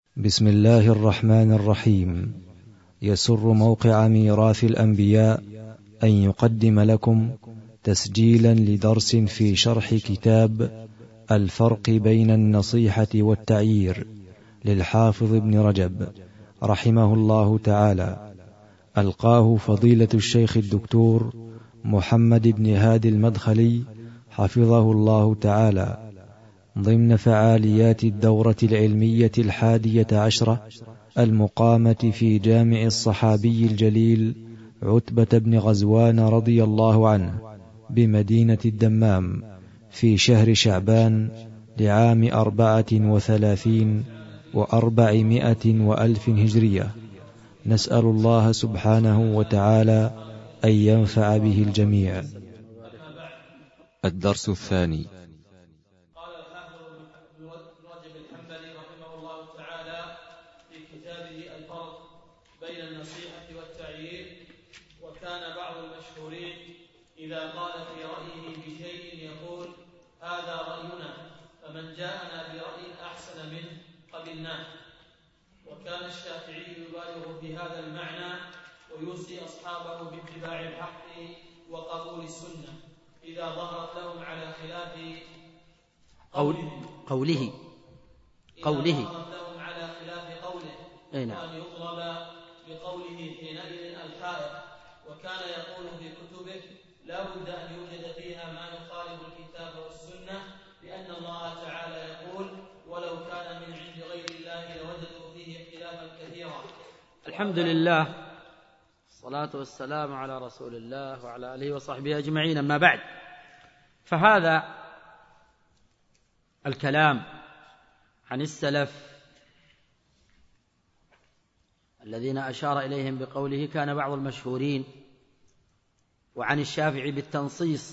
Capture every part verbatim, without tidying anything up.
بسم الله الرحمن الرحيم. يسر موقع ميراث الأنبياء أن يقدم لكم تسجيلا لدرس في شرح كتاب الفرق بين النصيحة والتعيير للحافظ ابن رجب رحمه الله تعالى، ألقاه فضيلة الشيخ الدكتور محمد بن هادي المدخلي حفظه الله تعالى، ضمن فعاليات الدورة العلمية الحادية عشرة المقامة في جامع الصحابي الجليل عتبة بن غزوان رضي الله عنه بمدينة الدمام في شهر شعبان لعام أربعة وثلاثين وأربعمائة وألف هجرية. نسأل الله سبحانه وتعالى أن ينفع به الجميع. الدرس الثاني. وكان بعض المشهورين إذا قال في رأيه بشيء يقول هذا رأينا، فمن جاءنا برأي أحسن منه قبلناه. وكان الشافعي يبالغ في هذا المعنى ويوصي أصحابه باتباع الحق وقبول السنة إذا ظهرت لهم على خلاف قوله قوله قوله ظهرت لهم على خلاف قوله وأن يضرب بقوله حينئذ الحائط. وكان يقول في كتبه لا بد أن يوجد فيها ما يخالف الكتاب والسنة، لأن الله تعالى يقول ولو كان من عند غير الله لوجدوا فيه اختلافا كثيرا. الحمد لله، الصلاة والسلام على رسول الله وعلى آله وصحبه أجمعين. أما بعد، فهذا الكلام عن السلف الذين أشار إليهم بقوله كان بعض المشهورين، وعن الشافعي بالتنصيص،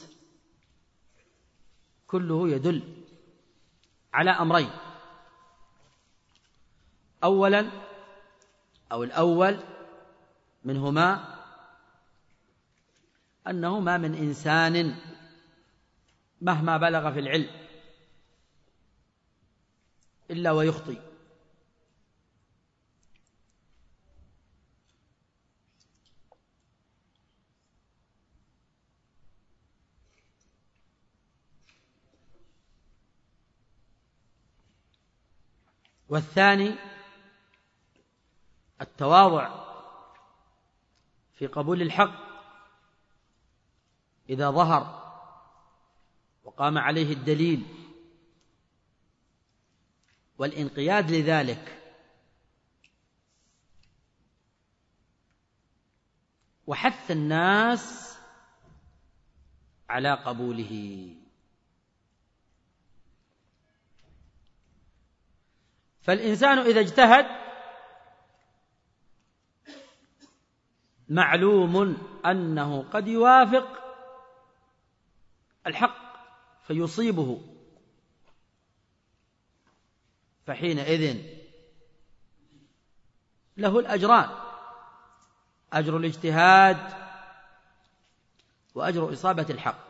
كله يدل على أمرين. أولا أو الأول منهما أنه ما من إنسان مهما بلغ في العلم إلا ويخطئ، والثاني التواضع في قبول الحق إذا ظهر وقام عليه الدليل، والانقياد لذلك، وحث الناس على قبوله. فالإنسان إذا اجتهد معلوم أنه قد يوافق الحق فيصيبه، فحينئذ له الأجران: أجر الاجتهاد وأجر إصابة الحق.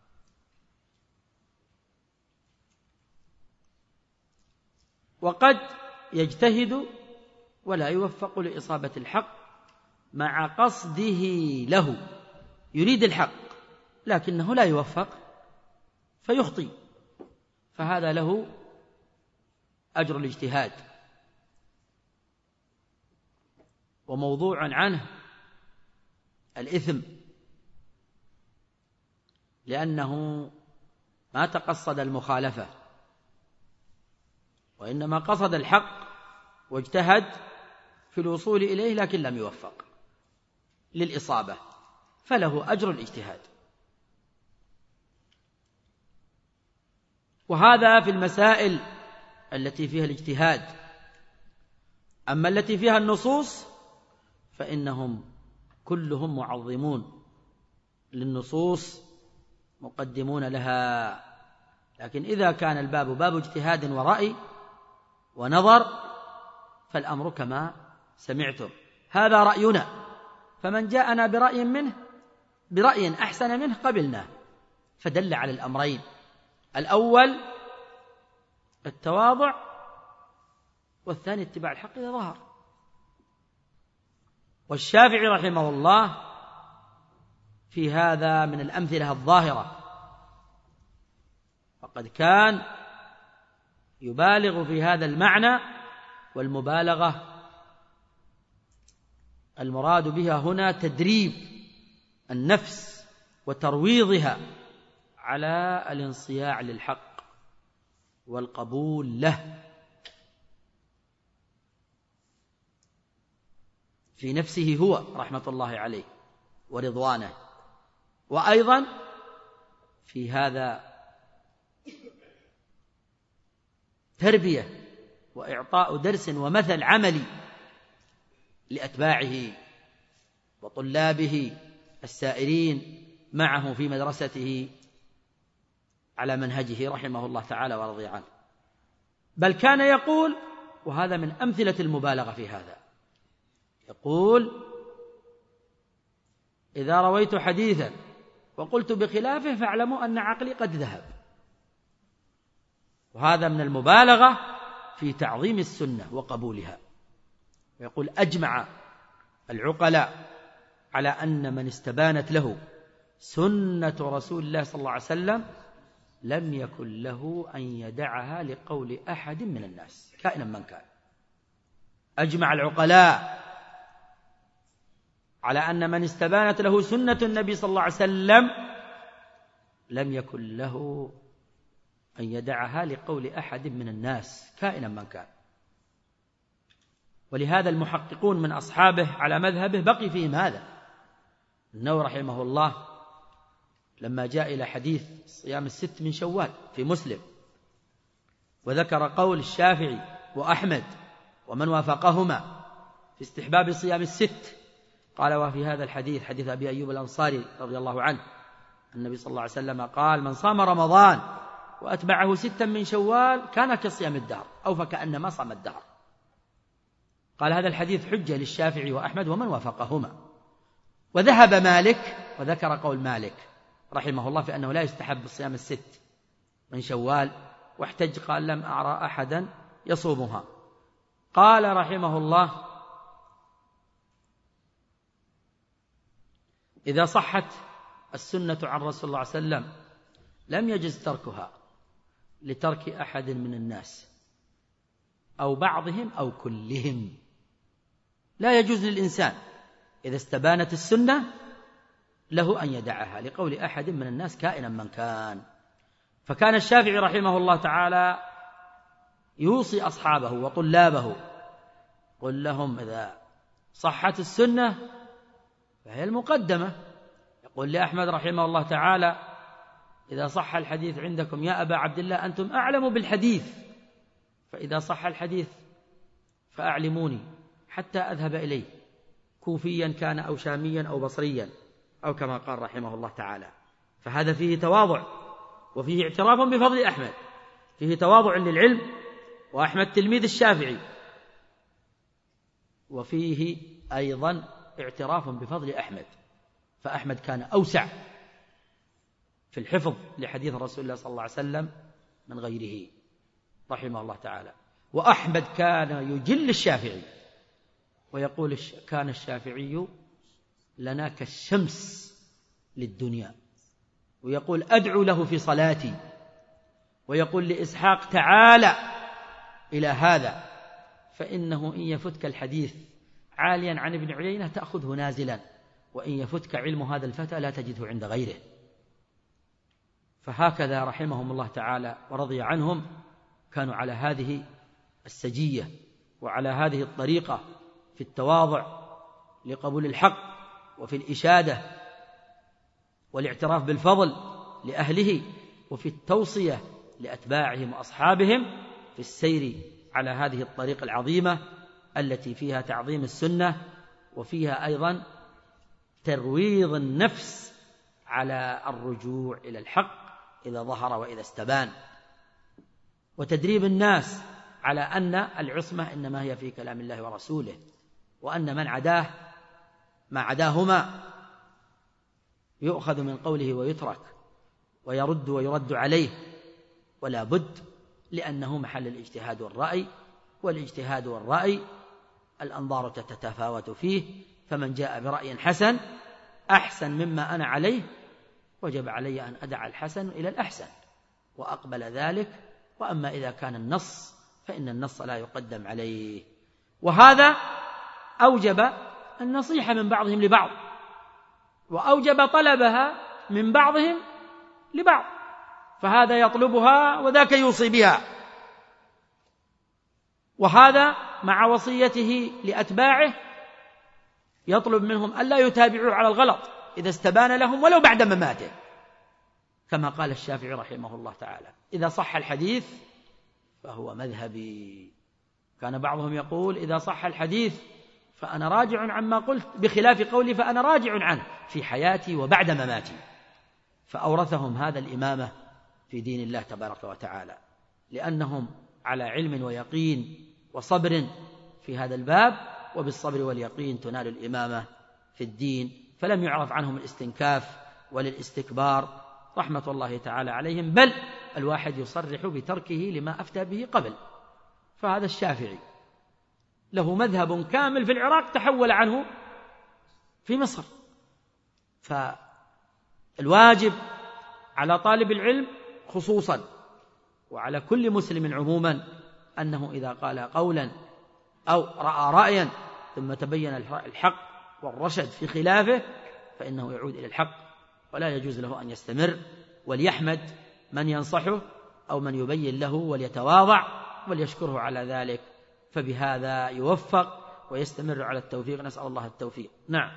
وقد يجتهد ولا يوفق لإصابة الحق مع قصده له، يريد الحق لكنه لا يوفق فيخطئ، فهذا له أجر الاجتهاد. وموضوع عنه الإثم، لأنه ما تقصد المخالفة، وإنما قصد الحق واجتهد في الوصول إليه لكن لم يوفق للإصابة، فله أجر الاجتهاد. وهذا في المسائل التي فيها الاجتهاد. أما التي فيها النصوص فإنهم كلهم معظمون للنصوص، مقدمون لها. لكن إذا كان الباب باب اجتهاد ورأي ونظر فالأمر كما سمعتم: هذا رأينا، فمن جاءنا برأي منه برأي أحسن منه قبلناه. فدل على الأمرين: الأول التواضع، والثاني اتباع الحق إذا ظهر. والشافعي رحمه الله في هذا من الأمثلة الظاهرة، فقد كان يبالغ في هذا المعنى، والمبالغة المراد بها هنا تدريب النفس وترويضها على الانصياع للحق والقبول له في نفسه هو رحمة الله عليه ورضوانه، وأيضا في هذا تربية وإعطاء درس ومثل عملي لأتباعه وطلابه السائرين معه في مدرسته على منهجه رحمه الله تعالى ورضي عنه. بل كان يقول، وهذا من أمثلة المبالغة في هذا، يقول: إذا رويت حديثا وقلت بخلافه فاعلموا أن عقلي قد ذهب. وهذا من المبالغة في تعظيم السنة وقبولها. ويقول: أجمع العقلاء على أن من استبانت له سنة رسول الله صلى الله عليه وسلم لم يكن له أن يدعها لقول أحد من الناس كائنا من كان. أجمع العقلاء على أن من استبانت له سنة النبي صلى الله عليه وسلم لم يكن له أن يدعها لقول أحد من الناس كائنا من كان. ولهذا المحققون من أصحابه على مذهبه بقي فيهم هذا. النووي رحمه الله لما جاء إلى حديث صيام الست من شوال في مسلم، وذكر قول الشافعي وأحمد ومن وافقهما في استحباب صيام الست، قال: وفي هذا الحديث حديث أبي أيوب الأنصاري رضي الله عنه النبي صلى الله عليه وسلم قال: من صام رمضان وأتبعه ستا من شوال كان كصيام الدهر أو فكأنما صام الدهر. قال: هذا الحديث حجة للشافعي وأحمد ومن وافقهما. وذهب مالك وذكر قول مالك رحمه الله في أنه لا يستحب صيام الست من شوال، واحتج قال: لم أرى أحدا يصومها. قال رحمه الله: إذا صحت السنة عن رسول الله صلى الله عليه وسلم لم يجز تركها لترك أحد من الناس أو بعضهم أو كلهم. لا يجوز للإنسان إذا استبانت السنة له أن يدعها لقول أحد من الناس كائنا من كان. فكان الشافعي رحمه الله تعالى يوصي أصحابه وطلابه: قل لهم إذا صحت السنة فهي المقدمة. يقول لأحمد رحمه الله تعالى: إذا صح الحديث عندكم يا أبا عبد الله أنتم أعلم بالحديث، فإذا صح الحديث فأعلموني حتى أذهب إليه، كوفيا كان أو شاميا أو بصريا، أو كما قال رحمه الله تعالى. فهذا فيه تواضع وفيه اعتراف بفضل أحمد، فيه تواضع للعلم، وأحمد تلميذ الشافعي، وفيه أيضا اعتراف بفضل أحمد. فأحمد كان أوسع في الحفظ لحديث رسول الله صلى الله عليه وسلم من غيره رحمه الله تعالى. وأحمد كان يجل الشافعي ويقول: كان الشافعي لنا كالشمس للدنيا، ويقول: أدعو له في صلاتي، ويقول لإسحاق: تعالى إلى هذا فإنه إن يفتك الحديث عاليا عن ابن عيينة تأخذه نازلا، وإن يفتك علم هذا الفتى لا تجده عند غيره. فهكذا رحمهم الله تعالى ورضي عنهم كانوا على هذه السجية وعلى هذه الطريقة في التواضع لقبول الحق، وفي الإشادة والاعتراف بالفضل لأهله، وفي التوصية لأتباعهم وأصحابهم في السير على هذه الطريقة العظيمة التي فيها تعظيم السنة، وفيها أيضا ترويض النفس على الرجوع إلى الحق إذا ظهر وإذا استبان، وتدريب الناس على أن العصمة إنما هي في كلام الله ورسوله، وأن من عداه ما عداهما يؤخذ من قوله ويترك، ويرد ويرد عليه، ولا بد، لأنه محل الاجتهاد والرأي، والاجتهاد والرأي الأنظار تتفاوت فيه، فمن جاء برأي حسن أحسن مما أنا عليه وجب علي أن أدع الحسن إلى الأحسن وأقبل ذلك. وأما إذا كان النص فإن النص لا يقدم عليه. وهذا أوجب النصيحة من بعضهم لبعض، وأوجب طلبها من بعضهم لبعض، فهذا يطلبها وذاك يوصي بها، وهذا مع وصيته لأتباعه يطلب منهم ألا يتابعوا على الغلط إذا استبان لهم ولو بعد مماته، كما قال الشافعي رحمه الله تعالى: إذا صح الحديث فهو مذهبي. كان بعضهم يقول: إذا صح الحديث فأنا راجع عما قلت، بخلاف قولي فأنا راجع عنه في حياتي وبعد مماتي. فأورثهم هذا الإمامة في دين الله تبارك وتعالى، لأنهم على علم ويقين وصبر في هذا الباب، وبالصبر واليقين تنال الإمامة في الدين. فلم يعرف عنهم الاستنكاف وللاستكبار رحمة الله تعالى عليهم، بل الواحد يصرح بتركه لما أفتى به قبل. فهذا الشافعي له مذهب كامل في العراق تحول عنه في مصر. فالواجب على طالب العلم خصوصا وعلى كل مسلم عموما أنه إذا قال قولا أو رأى رأيا ثم تبين الحق والرشد في خلافه فإنه يعود إلى الحق، ولا يجوز له أن يستمر، وليحمد من ينصحه أو من يبين له وليتواضع وليشكره على ذلك، فبهذا يوفق ويستمر على التوفيق. نسأل الله التوفيق. نعم.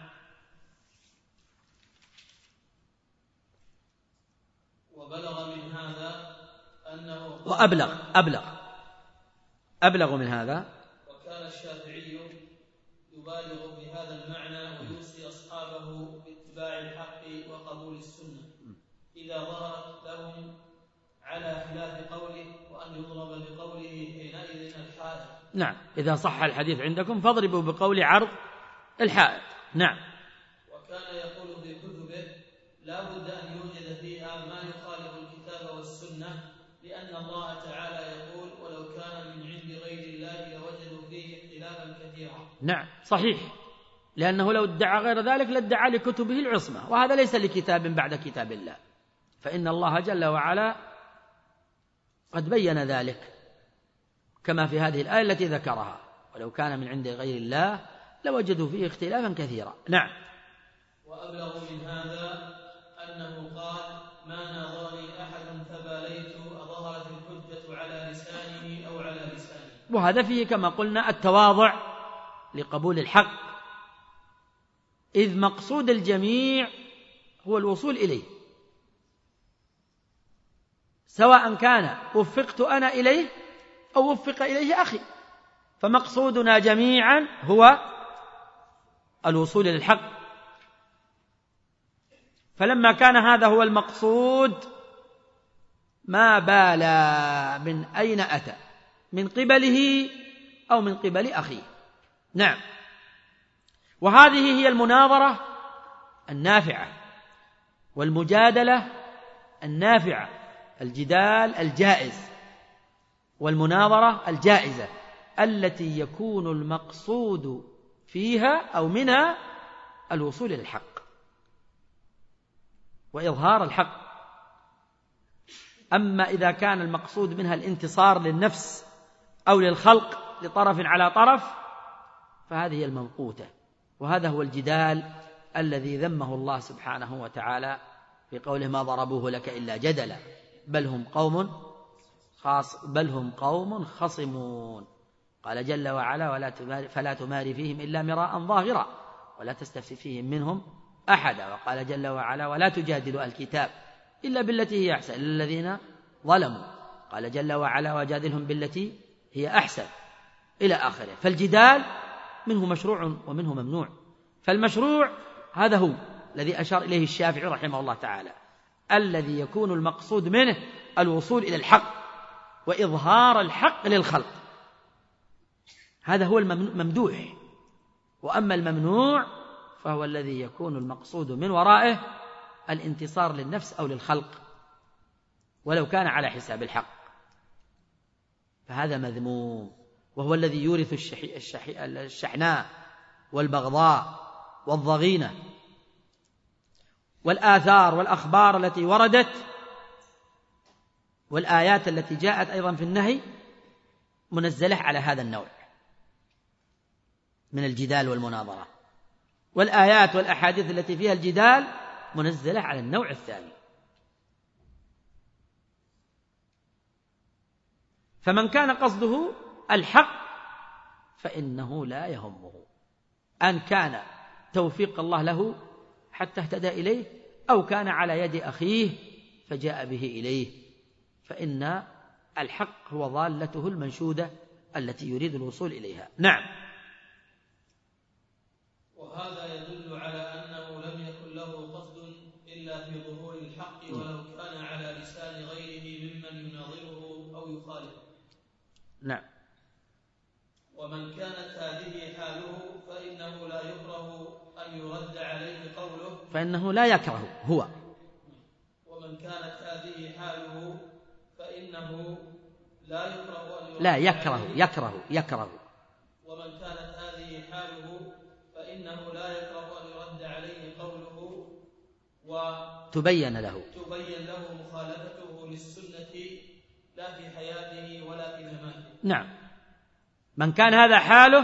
وبلغ من هذا أنه وأبلغ أبلغ أبلغ من هذا. وكان الشافعي يبالغ بهذا المعنى ويوصي أصحابه باتباع الحق وقبول السنة إذا ظهرت لهم على خلاف قوله، وأن يضرب بقوله حينئذ الحائط. نعم، إذا صح الحديث عندكم فاضربوا بقول عرض الحائط. نعم. وكان يقول في كتبه: لا بد أن يوجد فيها ما يخالف الكتاب والسنة، لأن الله تعالى يقول: ولو كان من عند غير الله لوجدوا فيه اختلافا كثيرا. نعم صحيح، لأنه لو ادعى غير ذلك لادعى لكتبه العصمة، وهذا ليس لكتاب بعد كتاب الله، فإن الله جل وعلا قد بين ذلك كما في هذه الآية التي ذكرها: ولو كان من عند غير الله لوجدوا فيه اختلافا كثيرا. نعم. وأبلغ من هذا أنه قال: ما ناظرني أحد فباليت أظهرت الحجة على لسانه أو على لسانه. وهذا فيه كما قلنا التواضع لقبول الحق، إذ مقصود الجميع هو الوصول إليه، سواء كان وفقت أنا إليه أو وفق إليه أخي، فمقصودنا جميعا هو الوصول للحق. فلما كان هذا هو المقصود ما بالا من أين أتى، من قبله أو من قبل أخيه. نعم. وهذه هي المناظرة النافعة والمجادلة النافعة، الجدال الجائز والمناظرة الجائزة التي يكون المقصود فيها أو منها الوصول للحق وإظهار الحق. أما إذا كان المقصود منها الانتصار للنفس أو للخلق لطرف على طرف فهذه هي الممقوتة، وهذا هو الجدال الذي ذمه الله سبحانه وتعالى في قوله: ما ضربوه لك إلا جدلا بل هم قوم خاص بل هم قوم خصمون. قال جل وعلا: ولا تماري فلا تماري فيهم إلا مراء ظاهرا ولا تستفت فيهم منهم أحدا. وقال جل وعلا: ولا تجادلوا الكتاب إلا بالتي هي أحسن إلا الذين ظلموا. قال جل وعلا: وجادلهم بالتي هي أحسن إلى آخره. فالجدال منه مشروع ومنه ممنوع. فالمشروع هذا هو الذي أشار إليه الشافعي رحمه الله تعالى، الذي يكون المقصود منه الوصول إلى الحق وإظهار الحق للخلق، هذا هو الممدوح. وأما الممنوع فهو الذي يكون المقصود من ورائه الانتصار للنفس أو للخلق ولو كان على حساب الحق، فهذا مذموم. وهو الذي يورث الشحناء والبغضاء والضغينة. والآثار والأخبار التي وردت والآيات التي جاءت أيضا في النهي منزلة على هذا النوع من الجدال والمناظرة، والآيات والأحاديث التي فيها الجدال منزلة على النوع الثاني. فمن كان قصده الحق فإنه لا يهمه أن كان توفيق الله له حتى اهتدى إليه أو كان على يد أخيه فجاء به إليه، فإن الحق هو ضالته المنشودة التي يريد الوصول إليها. نعم. وهذا يدل على أنه لم يكن له قصد إلا في ظهور الحق ولو كان على لسان غيره ممن يناظره أو يخالفه. نعم. ومن كانت هذه حاله فإنه لا يكره أن يرد عليه قوله فإنه لا يكره هو ومن كانت هذه حاله فإنه لا يكره أن يرد لا يكره عليه يكره يكره ومن كانت هذه حاله فإنه لا يكره أن يرد عليه قوله وتبين له تبين له مخالفته للسنة لا في حياته ولا في مماته. نعم. من كان هذا حاله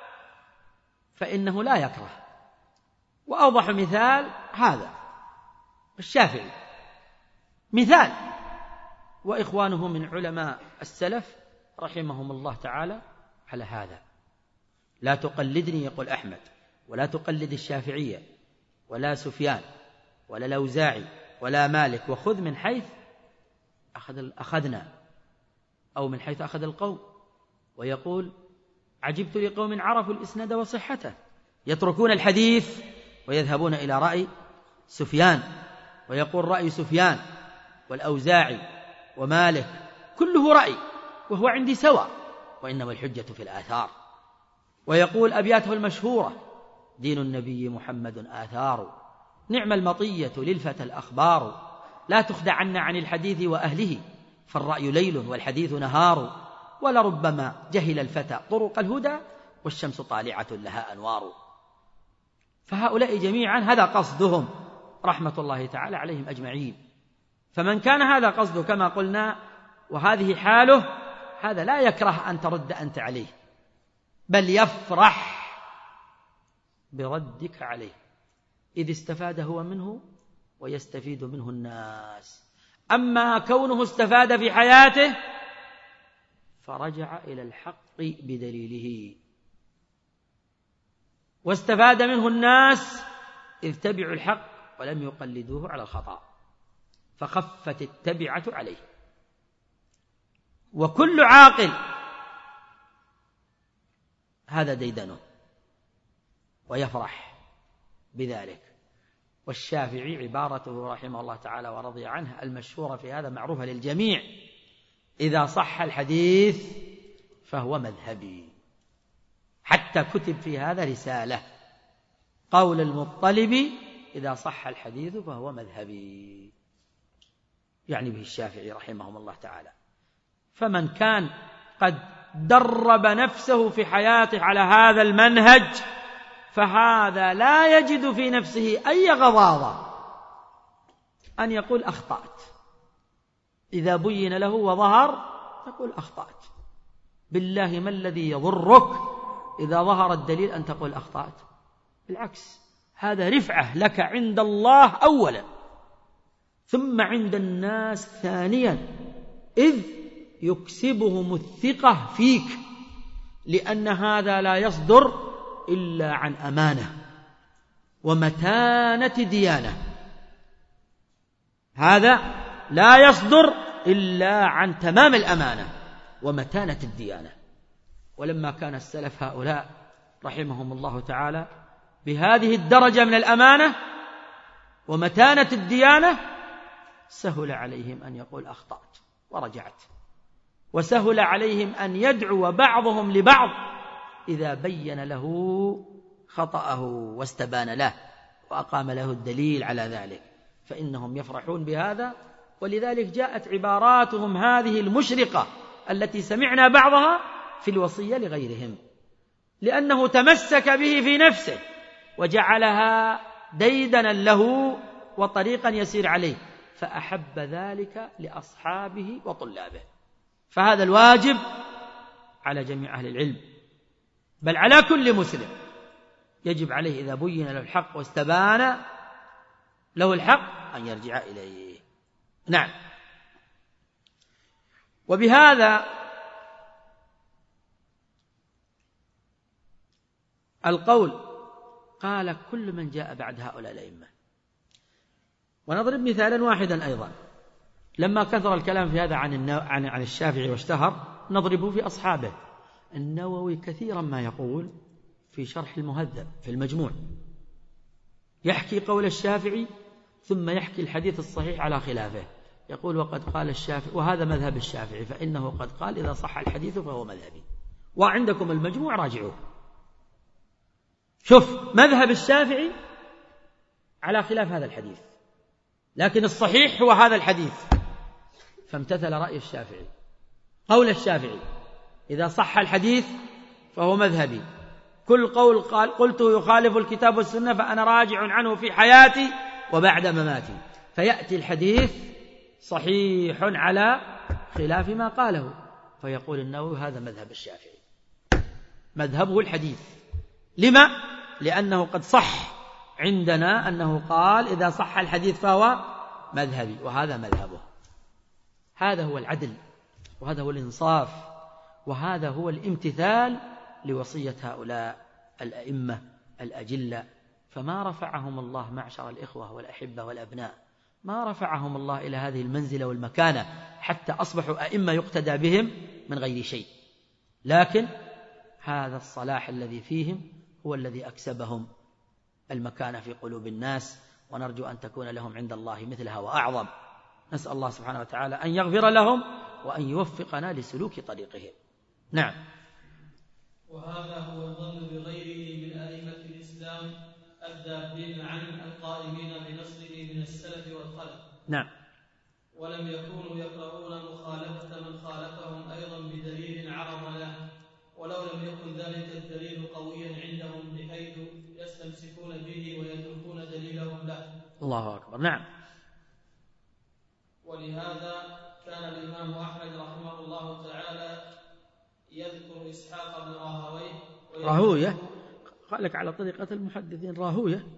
فإنه لا يكره. وأوضح مثال هذا الشافعي مثال، وإخوانه من علماء السلف رحمهم الله تعالى على هذا. لا تقلدني يقول أحمد، ولا تقلد الشافعية ولا سفيان ولا الأوزاعي ولا مالك، وخذ من حيث أخذ أخذنا أو من حيث أخذ القوم. ويقول عجبت لقوم عرفوا الإسناد وصحته يتركون الحديث ويذهبون إلى رأي سفيان، ويقول رأي سفيان والأوزاعي ومالك كله رأي وهو عندي سواء، وإنما الحجة في الآثار. ويقول أبياته المشهورة دين النبي محمد آثار، نعم المطية للفتى الأخبار، لا تخدعن عن الحديث وأهله، فالرأي ليل والحديث نهار، ولربما جهل الفتى طرق الهدى، والشمس طالعة لها أنوار. فهؤلاء جميعا هذا قصدهم رحمة الله تعالى عليهم أجمعين. فمن كان هذا قصده كما قلنا وهذه حاله، هذا لا يكره أن ترد أنت عليه، بل يفرح بردك عليه، إذ استفاد هو منه ويستفيد منه الناس. أما كونه استفاد في حياته فرجع إلى الحق بدليله، واستفاد منه الناس إذ تبعوا الحق ولم يقلدوه على الخطأ، فخفت التبعة عليه. وكل عاقل هذا ديدنه ويفرح بذلك. والشافعي عبارته رحمه الله تعالى ورضي عنه المشهورة في هذا معروفة للجميع: إذا صح الحديث فهو مذهبي. حتى كتب في هذا رسالة: قول المطلب إذا صح الحديث فهو مذهبي، يعني به الشافعي رحمه الله تعالى. فمن كان قد درب نفسه في حياته على هذا المنهج فهذا لا يجد في نفسه أي غضاضة أن يقول أخطأت. إذا بين له وظهر تقول أخطأت. بالله ما الذي يضرك إذا ظهر الدليل أن تقول أخطأت؟ بالعكس، هذا رفعة لك عند الله أولا، ثم عند الناس ثانيا، إذ يكسبهم الثقة فيك، لأن هذا لا يصدر إلا عن أمانة ومتانة ديانة. هذا لا يصدر إلا عن تمام الأمانة ومتانة الديانة. ولما كان السلف هؤلاء رحمهم الله تعالى بهذه الدرجة من الأمانة ومتانة الديانة، سهل عليهم أن يقول أخطأت ورجعت، وسهل عليهم أن يدعو بعضهم لبعض إذا بين له خطأه واستبان له وأقام له الدليل على ذلك، فإنهم يفرحون بهذا. ولذلك جاءت عباراتهم هذه المشرقة التي سمعنا بعضها في الوصية لغيرهم، لأنه تمسك به في نفسه وجعلها ديدنا له وطريقا يسير عليه، فأحب ذلك لأصحابه وطلابه. فهذا الواجب على جميع أهل العلم، بل على كل مسلم، يجب عليه إذا بين له الحق واستبان له الحق أن يرجع إليه. نعم. وبهذا القول قال كل من جاء بعد هؤلاء الأئمة. ونضرب مثالا واحدا أيضا، لما كثر الكلام في هذا عن عن عن الشافعي واشتهر، نضربه في أصحابه. النووي كثيرا ما يقول في شرح المهذب في المجموع، يحكي قول الشافعي ثم يحكي الحديث الصحيح على خلافه، يقول وقد قال الشافعي، وهذا مذهب الشافعي، فإنه قد قال إذا صح الحديث فهو مذهبي، وعندكم المجموع راجعوه. شوف مذهب الشافعي على خلاف هذا الحديث، لكن الصحيح هو هذا الحديث، فامتثل رأي الشافعي قول الشافعي إذا صح الحديث فهو مذهبي، كل قول قال قلته يخالف الكتاب والسنة فأنا راجع عنه في حياتي وبعد مماتي، فيأتي الحديث صحيح على خلاف ما قاله، فيقول النووي هذا مذهب الشافعي، مذهبه الحديث. لما؟ لأنه قد صح عندنا أنه قال إذا صح الحديث فهو مذهبي، وهذا مذهبه. هذا هو العدل، وهذا هو الإنصاف، وهذا هو الامتثال لوصية هؤلاء الأئمة الأجلة. فما رفعهم الله معشر الإخوة والأحبة والأبناء، ما رفعهم الله إلى هذه المنزلة والمكانة حتى أصبحوا أئمة يقتدى بهم من غير شيء، لكن هذا الصلاح الذي فيهم هو الذي أكسبهم المكانة في قلوب الناس، ونرجو أن تكون لهم عند الله مثلها وأعظم. نسأل الله سبحانه وتعالى أن يغفر لهم وأن يوفقنا لسلوك طريقهم. نعم. وهذا هو الظن بغيره من أئمة الإسلام الذابين عنه القائمين بنصره من السلف والخلف. نعم. ولم يكونوا يقرؤون مخالفة من خالفهم أيضا بدليل عرض له، ولو لم يكن ذلك الدليل قويا عندهم بحيث يستمسكون به ويتركون دليلهم له. الله أكبر. نعم. ولهذا كان الإمام أحمد رحمه الله تعالى يذكر إسحاق بن راهويه راهوية، قال لك على طريقة المحدثين راهوية.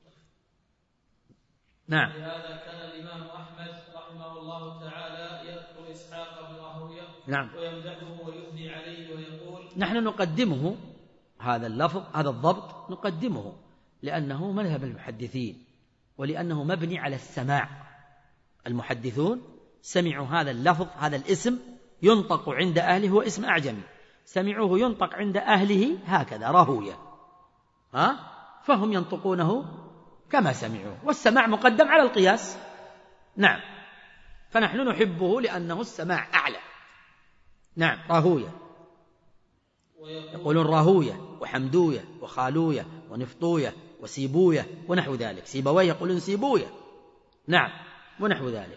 نعم. ولهذا كان الإمام أحمد رحمه الله تعالى يذكر إسحاق بن راهويه نعم. ويمدحه ويثني عليه ويقول نحن نقدمه هذا اللفظ هذا الضبط، نقدمه لأنه مذهب المحدثين، ولأنه مبني على السماع. المحدثون سمعوا هذا اللفظ، هذا الاسم ينطق عند أهله، هو اسم أعجمي، سمعوه ينطق عند أهله هكذا راهوية، ها؟ فهم ينطقونه كما سمعوه، والسماع مقدم على القياس. نعم. فنحن نحبه لأنه السماع أعلى. نعم. راهوية، يقولون راهوية وحمدوية وخالوية ونفطوية وسيبوية ونحو ذلك، سيبويه يقولون سيبوية. نعم. ونحو ذلك.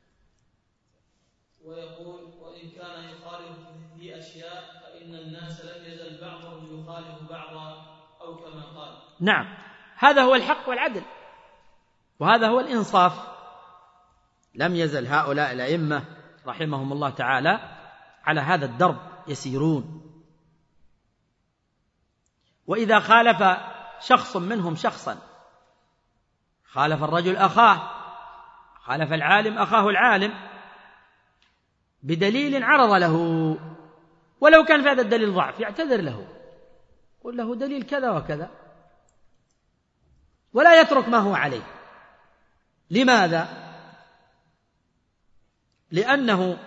ويقول وإن كان يخالف في أشياء فإن الناس لم يزل بعضهم يخالف بعضا أو كما قال. نعم. هذا هو الحق والعدل، وهذا هو الإنصاف. لم يزل هؤلاء الأئمة رحمهم الله تعالى على هذا الدرب يسيرون، وإذا خالف شخص منهم شخصا، خالف الرجل أخاه، خالف العالم أخاه العالم بدليل عرض له، ولو كان في هذا الدليل ضعف يعتذر له، قل له دليل كذا وكذا، ولا يترك ما هو عليه. لماذا؟ لأنه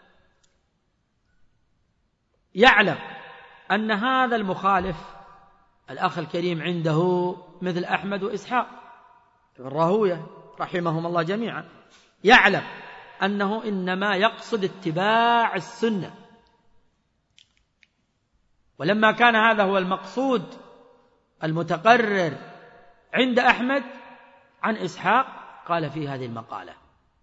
يعلم أن هذا المخالف الأخ الكريم عنده مثل أحمد وإسحاق الراهوية رحمهم الله جميعا، يعلم أنه إنما يقصد اتباع السنة، ولما كان هذا هو المقصود المتقرر عند أحمد عن إسحاق قال في هذه المقالة،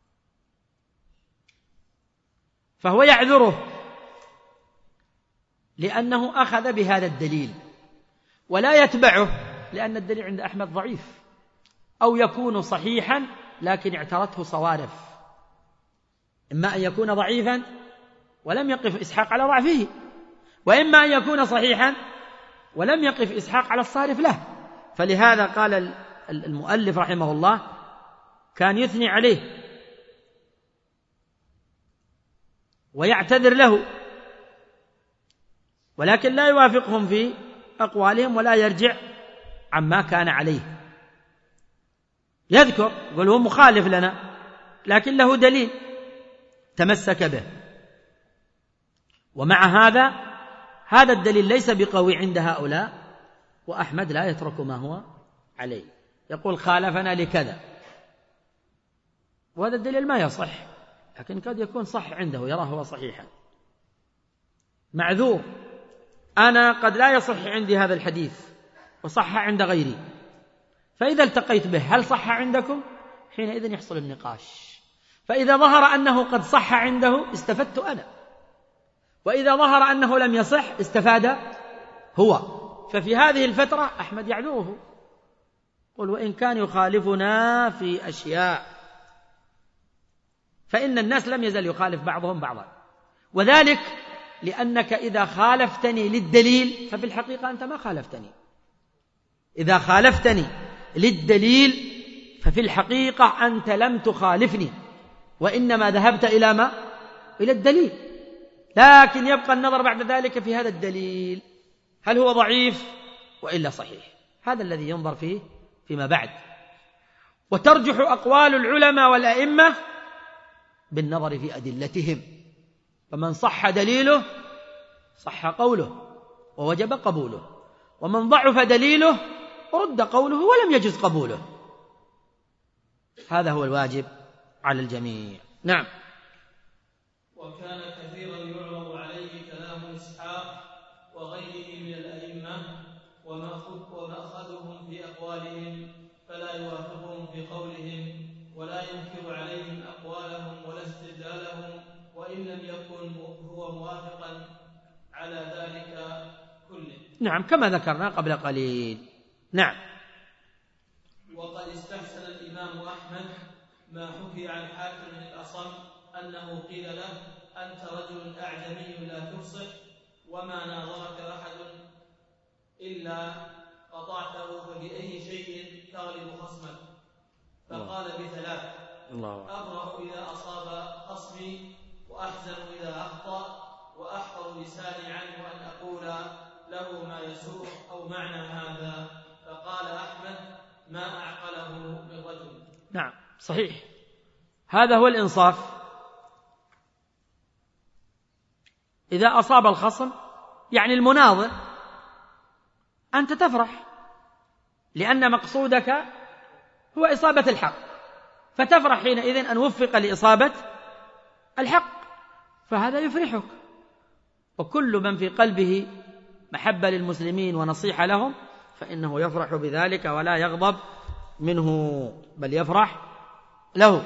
فهو يعذره لأنه أخذ بهذا الدليل، ولا يتبعه لأن الدليل عند أحمد ضعيف، أو يكون صحيحا لكن اعترته صوارف، إما أن يكون ضعيفا ولم يقف إسحاق على ضعفه، وإما أن يكون صحيحا ولم يقف إسحاق على الصارف له. فلهذا قال المؤلف رحمه الله كان يثني عليه ويعتذر له، ولكن لا يوافقهم في أقوالهم ولا يرجع عما كان عليه، يذكر يقول هو مخالف لنا لكن له دليل تمسك به. ومع هذا هذا الدليل ليس بقوي عند هؤلاء، وأحمد لا يترك ما هو عليه، يقول خالفنا لكذا، وهذا الدليل ما يصح، لكن قد يكون صح عنده يراه هو صحيحا، معذور. أنا قد لا يصح عندي هذا الحديث وصح عند غيري، فإذا التقيت به هل صح عندكم؟ حينئذ يحصل النقاش، فإذا ظهر أنه قد صح عنده استفدت أنا، وإذا ظهر أنه لم يصح استفاد هو. ففي هذه الفترة أحمد يعذره، قل وإن كان يخالفنا في أشياء، فإن الناس لم يزل يخالف بعضهم بعضا، وذلك لأنك إذا خالفتني للدليل ففي الحقيقة أنت ما خالفتني، إذا خالفتني للدليل ففي الحقيقة أنت لم تخالفني، وإنما ذهبت إلى ما؟ إلى الدليل. لكن يبقى النظر بعد ذلك في هذا الدليل هل هو ضعيف وإلا صحيح، هذا الذي ينظر فيه فيما بعد. وترجح أقوال العلماء والأئمة بالنظر في أدلتهم، فمن صح دليله صح قوله ووجب قبوله، ومن ضعف دليله رد قوله ولم يجز قبوله. هذا هو الواجب على الجميع. نعم. وكان كثيرا يعرض عليه كلام إسحاق وغيره من الأئمة ومأخذهم في أقوالهم، فلا يوافقهم في قولهم ولا ينكر عليهم أقوالهم ولا استدلالهم، وإن لم يكن هو موافقا على ذلك كله. نعم، كما ذكرنا قبل قليل. نعم. وقد استحسن الإمام أحمد ما حكي عن حاتم الأصم أنه قيل له أنت رجل أعجمي لا تفصح، وما ناظرك أحد إلا قطعته، فبأي شيء تغلب خصمك؟ فقال بثلاث: أبرأ إذا أصاب خصمي، وأحزن إذا أخطأ، وأحفظ لساني عنه أن أقول له ما يسوء أو معنى هذا. فقال أحمد: ما أعقله من رجل. نعم، صحيح، هذا هو الإنصاف. إذا أصاب الخصم يعني المناظر أنت تفرح، لأن مقصودك هو إصابة الحق، فتفرح حينئذ أن وفق لإصابة الحق، فهذا يفرحك. وكل من في قلبه محبة للمسلمين ونصيحة لهم فإنه يفرح بذلك ولا يغضب منه، بل يفرح له.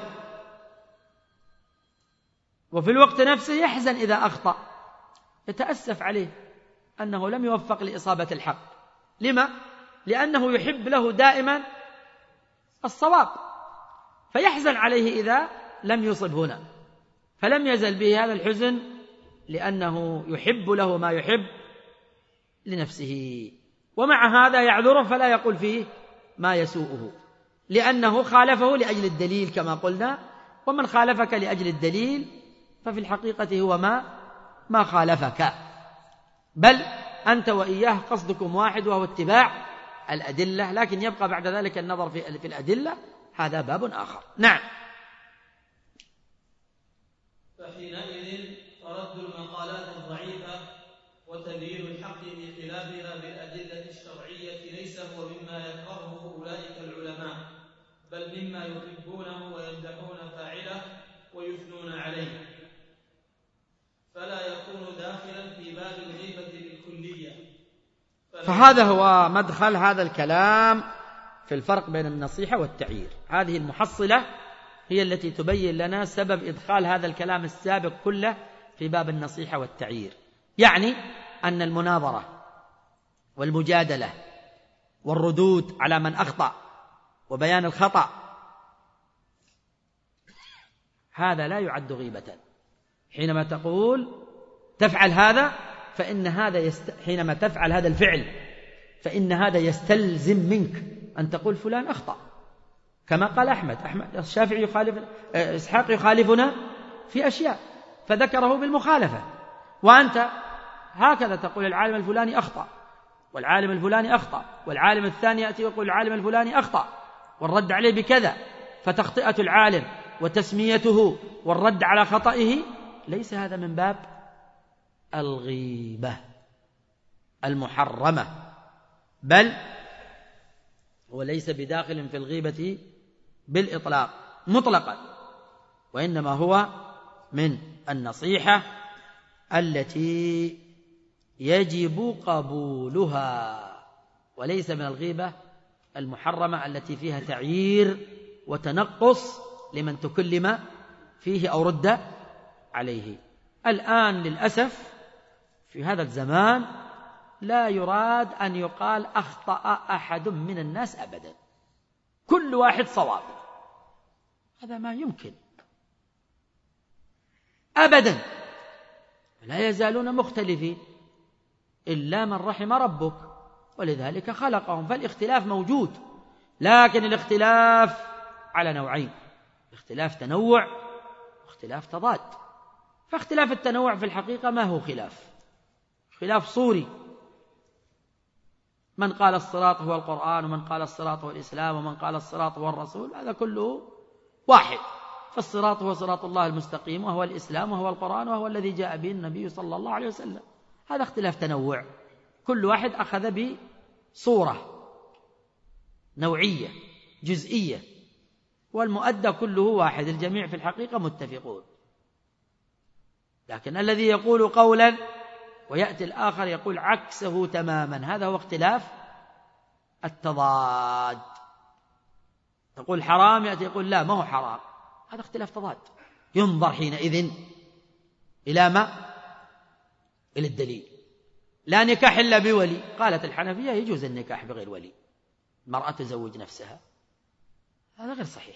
وفي الوقت نفسه يحزن إذا أخطأ، يتأسف عليه أنه لم يوفق لإصابة الحق. لما؟ لأنه يحب له دائما الصواب، فيحزن عليه إذا لم يصب هنا، فلم يزل به هذا الحزن لأنه يحب له ما يحب لنفسه. ومع هذا يعذره فلا يقول فيه ما يسوءه، لأنه خالفه لأجل الدليل كما قلنا، ومن خالفك لأجل الدليل ففي الحقيقة هو ما ما خالفك، بل أنت وإياه قصدكم واحد وهو اتباع الأدلة، لكن يبقى بعد ذلك النظر في الأدلة، هذا باب آخر. نعم. فحينئذ فرد المقالات الضعيفة وتبيين الحق بخلافها بالأدلة الشرعية ليس هو مما يكرهه أولئك العلماء، بل مما يحبونه ويمدحون فاعله ويثنون عليه، فلا يكون داخلا في باب الغيبة بالكلية. فهذا هو مدخل هذا الكلام في الفرق بين النصيحة والتعيير. هذه المحصلة هي التي تبين لنا سبب إدخال هذا الكلام السابق كله في باب النصيحة والتعيير. يعني أن المناظرة والمجادلة والردود على من أخطأ وبيان الخطأ هذا لا يعد غيبة. حينما تقول تفعل هذا فإن هذا يست... حينما تفعل هذا الفعل فإن هذا يستلزم منك أن تقول فلان أخطأ، كما قال أحمد أحمد الشافعي يخالف إسحاق يخالفنا في أشياء فذكره بالمخالفة، وأنت هكذا تقول العالم الفلاني أخطأ والعالم الفلاني أخطأ، والعالم الثاني يأتي ويقول العالم الفلاني أخطأ والرد عليه بكذا، فتخطئة العالم وتسميته والرد على خطئه ليس هذا من باب الغيبة المحرمة، بل وليس بداخل في الغيبة بالإطلاق مطلقا، وإنما هو من النصيحة التي يجب قبولها، وليس من الغيبة المحرمة التي فيها تعيير وتنقص لمن تكلم فيه أو رد عليه. الآن للأسف في هذا الزمان لا يراد أن يقال أخطأ أحد من الناس أبدا، كل واحد صواب، هذا ما يمكن أبدا، لا يزالون مختلفين إلا من رحم ربك، ولذلك خلقهم، فالاختلاف موجود، لكن الاختلاف على نوعين، اختلاف تنوع واختلاف تضاد. فاختلاف التنوع في الحقيقة ما هو خلاف؟ خلاف صوري، من قال الصراط هو القرآن ومن قال الصراط هو الإسلام ومن قال الصراط هو الرسول، هذا كله واحد، فالصراط هو صراط الله المستقيم وهو الإسلام وهو القرآن وهو الذي جاء به النبي صلى الله عليه وسلم. هذا اختلاف تنوع، كل واحد أخذ بصورة نوعية جزئية، والمؤدى كله واحد، الجميع في الحقيقة متفقون. لكن الذي يقول قولا ويأتي الآخر يقول عكسه تماما، هذا هو اختلاف التضاد. تقول حرام يأتي يقول لا ما هو حرام، هذا اختلاف تضاد، ينظر حينئذ إلى ما؟ إلى الدليل. لا نكاح إلا بولي، قالت الحنفية يجوز النكاح بغير ولي، المرأة تزوج نفسها، هذا غير صحيح.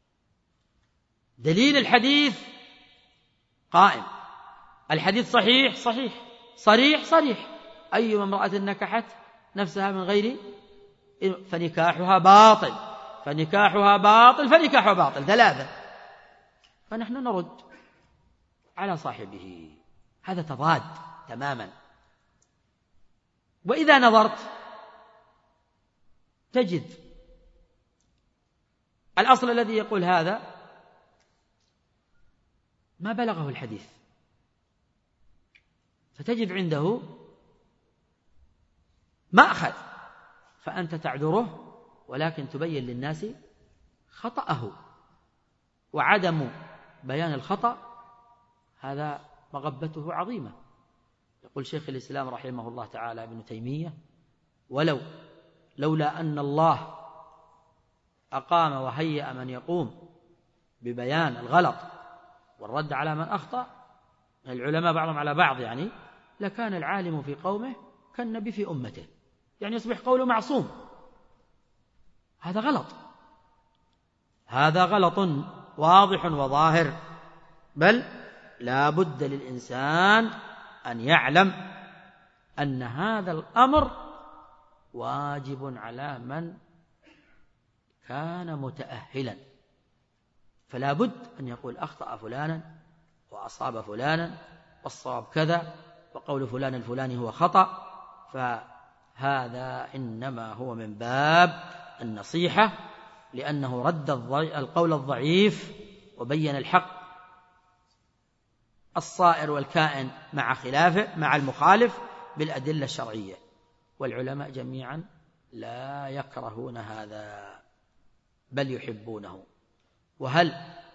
دليل الحديث قائم، الحديث صحيح صحيح صريح صريح، أي امرأة نكحت نفسها من غير فنكاحها باطل فنكاحها باطل فنكاحها باطل، ثلاثة. فنحن نرد على صاحبه، هذا تضاد تماما. وإذا نظرت تجد الأصل الذي يقول هذا ما بلغه الحديث، فتجد عنده مأخذ، فأنت تعذره ولكن تبين للناس خطأه، وعدم بيان الخطأ هذا مغبته عظيمة. يقول شيخ الإسلام رحمه الله تعالى ابن تيمية: ولو لولا أن الله أقام وهيأ من يقوم ببيان الغلط والرد على من أخطأ، العلماء بعضهم على بعض يعني، لكان العالم في قومه كالنبي في أمته، يعني يصبح قوله معصوم. هذا غلط، هذا غلط واضح وظاهر، بل لا بد للإنسان أن يعلم أن هذا الأمر واجب على من كان متأهلا، فلا بد أن يقول أخطأ فلانا وأصاب فلانا والصواب كذا وقول فلان الفلاني هو خطأ، فهذا إنما هو من باب النصيحة، لأنه رد القول الضعيف وبين الحق الصائر والكائن مع خلافه مع المخالف بالأدلة الشرعية، والعلماء جميعا لا يكرهون هذا بل يحبونه. وهل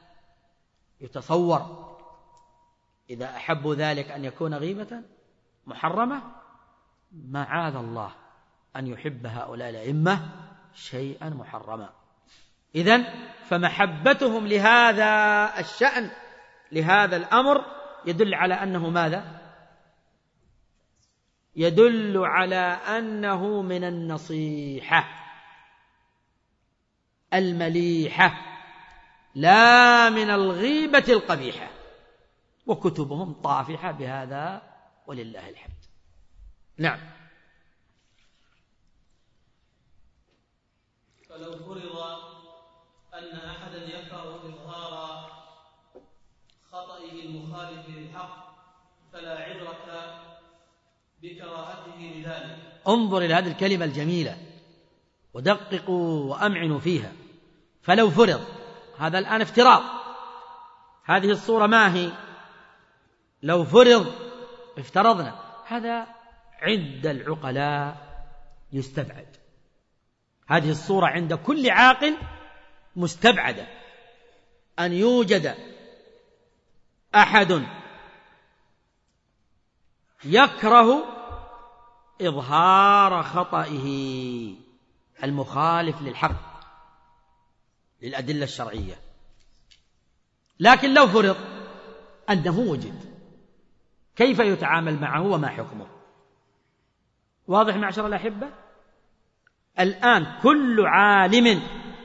يتصور إذا أحبوا ذلك أن يكون غيبة محرمة؟ معاذ الله أن يحب هؤلاء الأئمة شيئا محرما. إذن فمحبتهم لهذا الشأن لهذا الأمر يدل على أنه ماذا؟ يدل على أنه من النصيحة المليحة لا من الغيبة القبيحة، وكتبهم طافحة بهذا ولله الحمد. نعم. فلو فرض أن أحدا يكره إظهار خطئه المخالف للحق فلا عبرة بكراهته لذلك. انظر إلى هذه الكلمة الجميلة ودققوا وأمعنوا فيها. فلو فرض، هذا الآن افتراض، هذه الصورة ما هي؟ لو فرض، افترضنا، هذا عند العقلاء يستبعد، هذه الصورة عند كل عاقل مستبعدة، أن يوجد أحد يكره إظهار خطئه المخالف للحق للأدلة الشرعية. لكن لو فرض أنه وجد، كيف يتعامل معه وما حكمه؟ واضح معشر الأحبة؟ الآن كل عالم،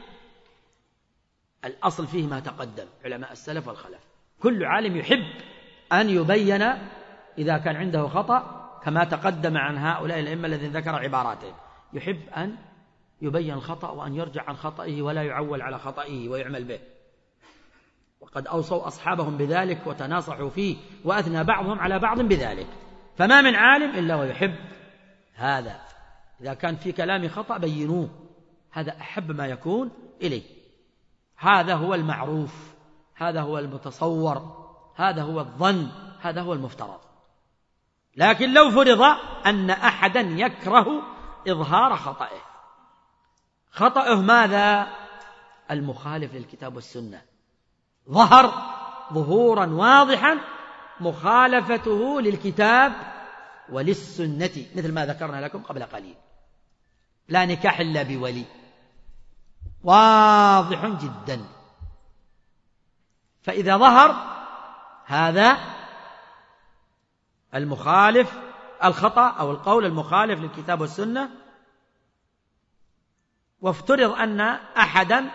الأصل فيه ما تقدم علماء السلف والخلف، كل عالم يحب أن يبين إذا كان عنده خطأ، كما تقدم عن هؤلاء الأئمة الذين ذكر عباراتهم، يحب أن يبين الخطأ وأن يرجع عن خطئه ولا يعول على خطئه ويعمل به، وقد أوصوا أصحابهم بذلك وتناصحوا فيه وأثنى بعضهم على بعض بذلك. فما من عالم إلا ويحب هذا، إذا كان في كلام خطأ بينوه، هذا أحب ما يكون إليه، هذا هو المعروف، هذا هو المتصور، هذا هو الظن، هذا هو المفترض. لكن لو فرض أن أحدا يكره إظهار خطئه، خطأه ماذا؟ المخالف للكتاب والسنة، ظهر ظهورا واضحا مخالفته للكتاب وللسنة، مثل ما ذكرنا لكم قبل قليل، لا نكاح إلا بولي، واضح جدا. فإذا ظهر هذا المخالف الخطأ أو القول المخالف للكتاب والسنة، وافترض أن أحدا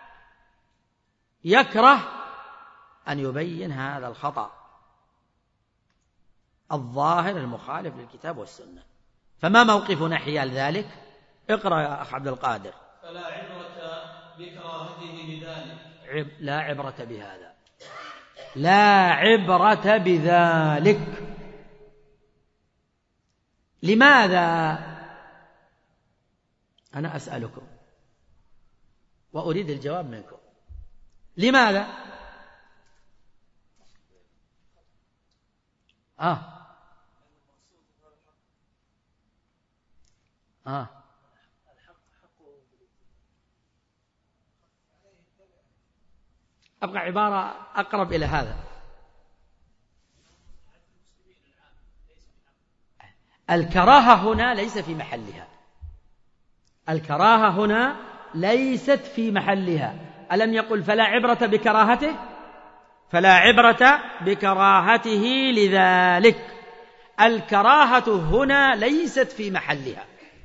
يكره أن يبين هذا الخطأ الظاهر المخالف للكتاب والسنة، فما موقفنا حيال ذلك؟ اقرأ يا أخ عبد القادر. فلا عبرة بكراهته بذلك. عب... لا عبرة بهذا، لا عبرة بذلك. لماذا؟ أنا أسألكم وأريد الجواب منكم. لماذا؟ آه آه أبقى عبارة أقرب إلى هذا. الكراهة هنا ليس في محلها، الكراهة هنا ليست في محلها. ألم يقل فلا عبرة بكراهته؟ فلا عبرة بكراهته لذلك. الكراهة هنا ليست في محلها،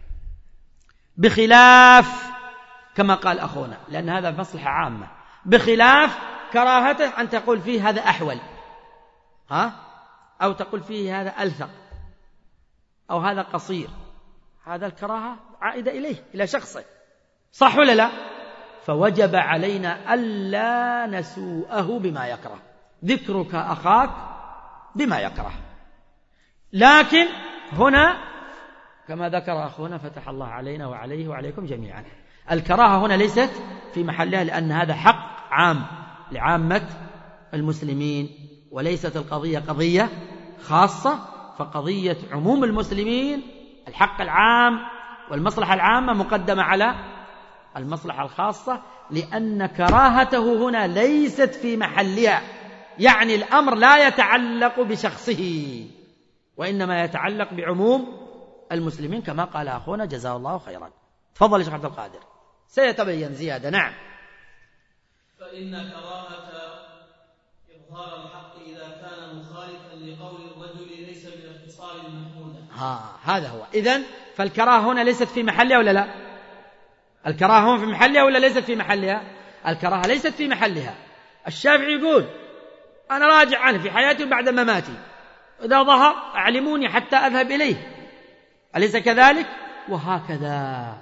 بخلاف كما قال أخونا، لأن هذا مصلحة عامة، بخلاف كراهته أن تقول فيه هذا أحول، ها؟ أو تقول فيه هذا ألثق، أو هذا قصير، هذا الكراهة عائدة إليه، إلى شخصه، صح ولا لا؟ فوجب علينا ألا نسوءه بما يكره، ذكرك أخاك بما يكره. لكن هنا كما ذكر أخونا فتح الله علينا وعليه وعليكم جميعا، الكراهة هنا ليست في محلها، لأن هذا حق عام لعامة المسلمين، وليست القضية قضية خاصة. فقضية عموم المسلمين، الحق العام والمصلحة العامة مقدمة على المصلحة الخاصة، لأن كراهته هنا ليست في محلها، يعني الأمر لا يتعلق بشخصه، وإنما يتعلق بعموم المسلمين كما قال أخونا جزاه الله خيرا. تفضل يا شيخ عبد القادر، سيتبين زيادة. نعم. فإن كراهة إظهار الحق إذا كان مخالفا لقول الرجل ليس من الخصال المحمودة. ها هذا هو. إذن فالكراهة هنا ليست في محلها ولا لا؟ الكراهة هنا في محلها ولا ليست في محلها؟ الكراهة ليست في محلها. الشافعي يقول أنا راجع عنه في حياتي وبعد مماتي، إذا ظهر أعلموني حتى أذهب إليه، أليس كذلك؟ وهكذا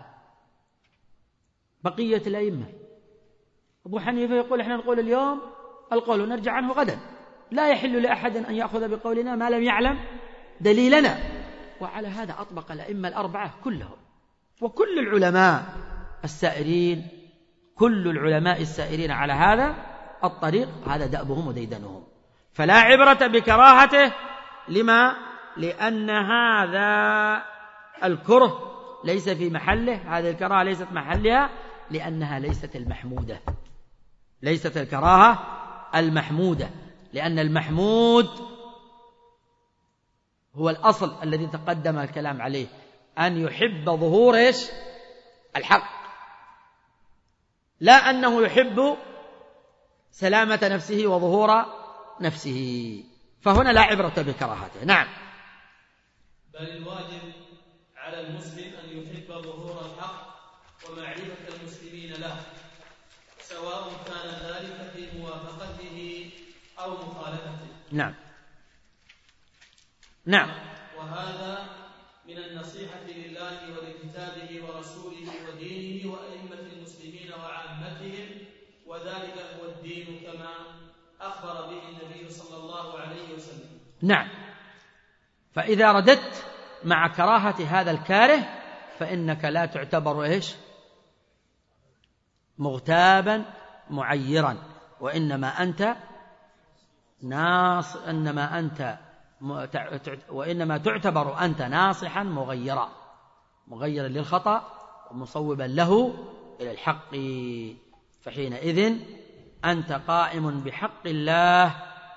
بقية الأئمة. أبو حنيفة يقول إحنا نقول اليوم القول ونرجع عنه غدا، لا يحل لأحد أن يأخذ بقولنا ما لم يعلم دليلنا. وعلى هذا أطبق الأئمة الأربعة كلهم، وكل العلماء السائرين، كل العلماء السائرين على هذا الطريق، هذا دأبهم وديدنهم. فلا عبرة بكراهته، لما؟ لأن هذا الكره ليس في محله، هذه الكراهة ليست محلها، لأنها ليست المحمودة، ليست الكراهة المحمودة، لأن المحمود هو الأصل الذي تقدم الكلام عليه، أن يحب ظهور إيش؟ الحق، لا أنه يحب سلامة نفسه وظهور نفسه، فهنا لا عبرة بكراهته. نعم. بل الواجب على المسلم أن يحب ظهور الحق ومعرفة المسلمين له، سواء كان ذلك في موافقته أو مخالفته. نعم نعم. وهذا من النصيحة لله ولكتابه ورسوله ودينه وأئمة المسلمين وعامتهم، وذلك هو الدين كما أخبر به النبي صلى الله عليه وسلم. نعم. فإذا رددت مع كراهة هذا الكاره فإنك لا تعتبر إيش؟ مغتابا معيرا، وإنما أنت ناص إنما أنت وإنما تعتبر أنت ناصحا مغيرا، مغيرا للخطأ ومصوبا له إلى الحق، فحينئذ أنت قائم بحق الله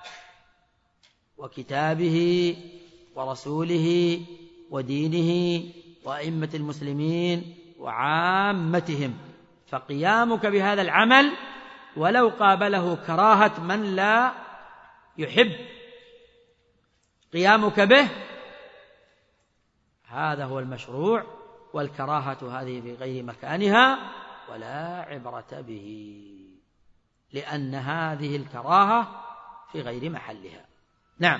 وكتابه ورسوله ودينه وأئمة المسلمين وعامتهم، فقيامك بهذا العمل ولو قابله كراهة من لا يحب قيامك به، هذا هو المشروع، والكراهة هذه في غير مكانها ولا عبرة به، لأن هذه الكراهة في غير محلها. نعم.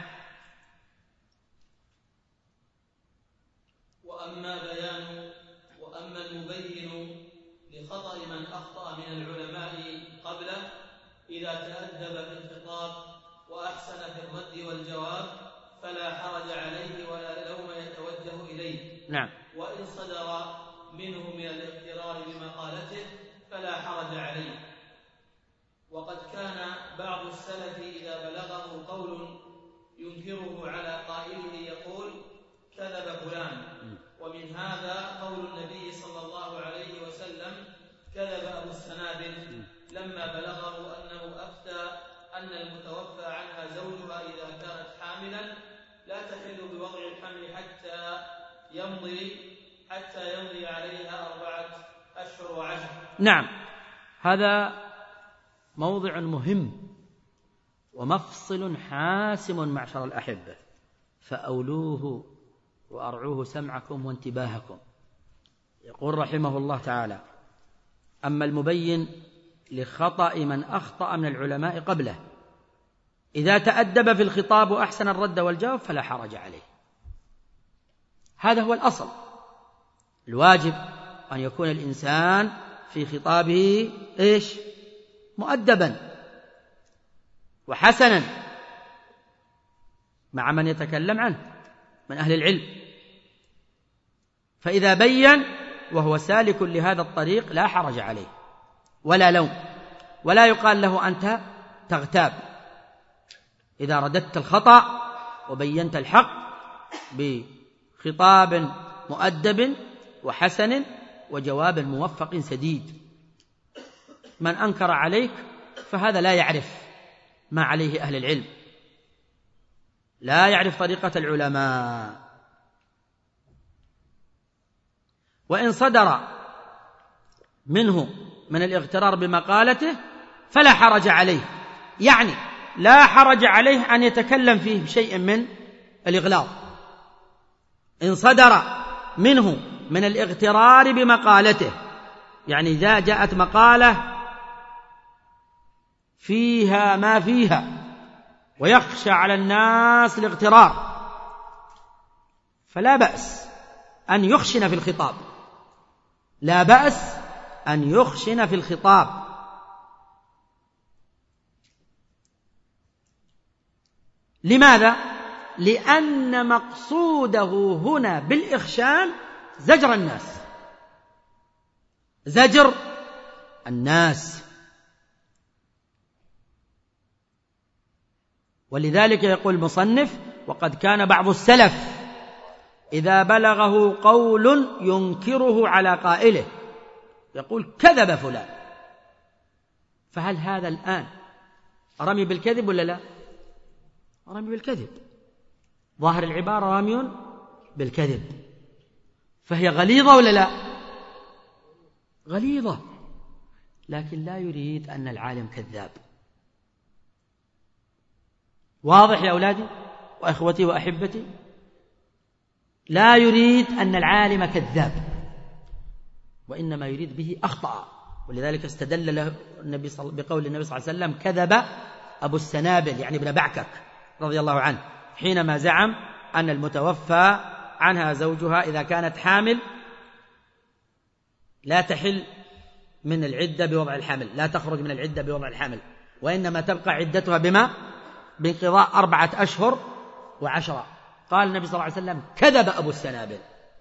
وأما بيان وأما المبين لخطأ من أخطأ من العلماء قبله إذا تأدب في الخطاب وأحسن في الرد والجواب فلا حرج عليه ولا لوم يتوجه إليه. نعم. وإن صدر منه من الاقترار بمقالته فلا حرج عليه. وقد كان بعض السلف إذا بلغه قول ينكره على قائله يقول كذب فلان، ومن هذا قول النبي صلى الله عليه وسلم كذب أبو السنابل لما بلغه أنه أفتى أن المتوفى عنها زوجها إذا كانت حاملا لا تحل بوضع الحمل حتى يمضي حتى يمضي عليها أربعة أشهر وعشر. نعم. هذا موضع مهم ومفصل حاسم معشر الأحبة، فأولوه وأرعوه سمعكم وانتباهكم. يقول رحمه الله تعالى: أما المبين لخطأ من أخطأ من العلماء قبله إذا تأدب في الخطاب وأحسن الرد والجواب فلا حرج عليه. هذا هو الأصل. الواجب أن يكون الإنسان في خطابه إيش؟ مؤدبا وحسنا مع من يتكلم عنه من أهل العلم، فإذا بين وهو سالك لهذا الطريق لا حرج عليه ولا لوم، ولا يقال له أنت تغتاب. إذا رددت الخطأ وبينت الحق بخطاب مؤدب وحسن وجواب موفق سديد، من أنكر عليك فهذا لا يعرف ما عليه أهل العلم، لا يعرف طريقة العلماء. وإن صدر منه من الاغترار بمقالته فلا حرج عليه، يعني لا حرج عليه أن يتكلم فيه بشيء من الإغلاظ إن صدر منه من الاغترار بمقالته، يعني إذا جاءت مقالة فيها ما فيها ويخشى على الناس الاغترار، فلا بأس أن يخشن في الخطاب، لا بأس أن يخشن في الخطاب. لماذا؟ لأن مقصوده هنا بالإخشان زجر الناس، زجر الناس. ولذلك يقول المصنف: وقد كان بعض السلف إذا بلغه قول ينكره على قائله يقول كذب فلان. فهل هذا الآن رمي بالكذب ولا لا؟ رمي بالكذب، ظاهر العبارة رمي بالكذب، فهي غليظة ولا لا؟ غليظة، لكن لا يريد أن العالم كذاب. واضح يا أولادي وأخوتي وأحبتي؟ لا يريد أن العالم كذاب، وإنما يريد به أخطأ. ولذلك استدل له النبي صل... بقول النبي صلى الله عليه وسلم: كذب أبو السنابل، يعني ابن بعكك رضي الله عنه، حينما زعم أن المتوفى عنها زوجها إذا كانت حامل لا تحل من العدة بوضع الحمل، لا تخرج من العدة بوضع الحمل، وإنما تبقى عدتها بما بانقضاء أربعة أشهر وعشرة. قال النبي صلى الله عليه وسلم: كذب أبو السنابل.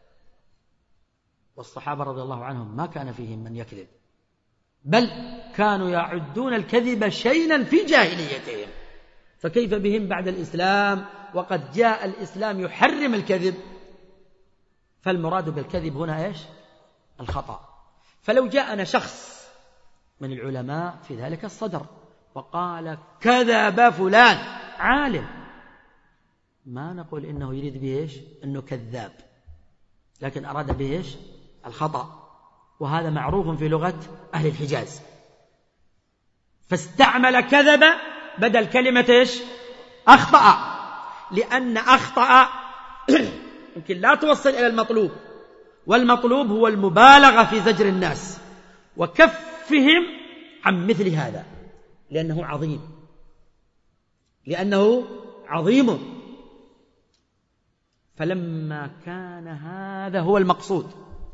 والصحابة رضي الله عنهم ما كان فيهم من يكذب، بل كانوا يعدون الكذب شينا في جاهليتهم، فكيف بهم بعد الإسلام وقد جاء الإسلام يحرم الكذب؟ فالمراد بالكذب هنا إيش؟ الخطأ. فلو جاءنا شخص من العلماء في ذلك الصدر وقال كذب فلان عالم، ما نقول إنه يريد به إيش؟ إنه كذاب، لكن أراد به إيش؟ الخطأ، وهذا معروف في لغة أهل الحجاز. فاستعمل كذب بدل كلمة إيش؟ أخطأ، لأن أخطأ يمكن لا توصل إلى المطلوب، والمطلوب هو المبالغة في زجر الناس وكفهم عن مثل هذا، لأنه عظيم، لأنه عظيم. فلما كان هذا هو المقصود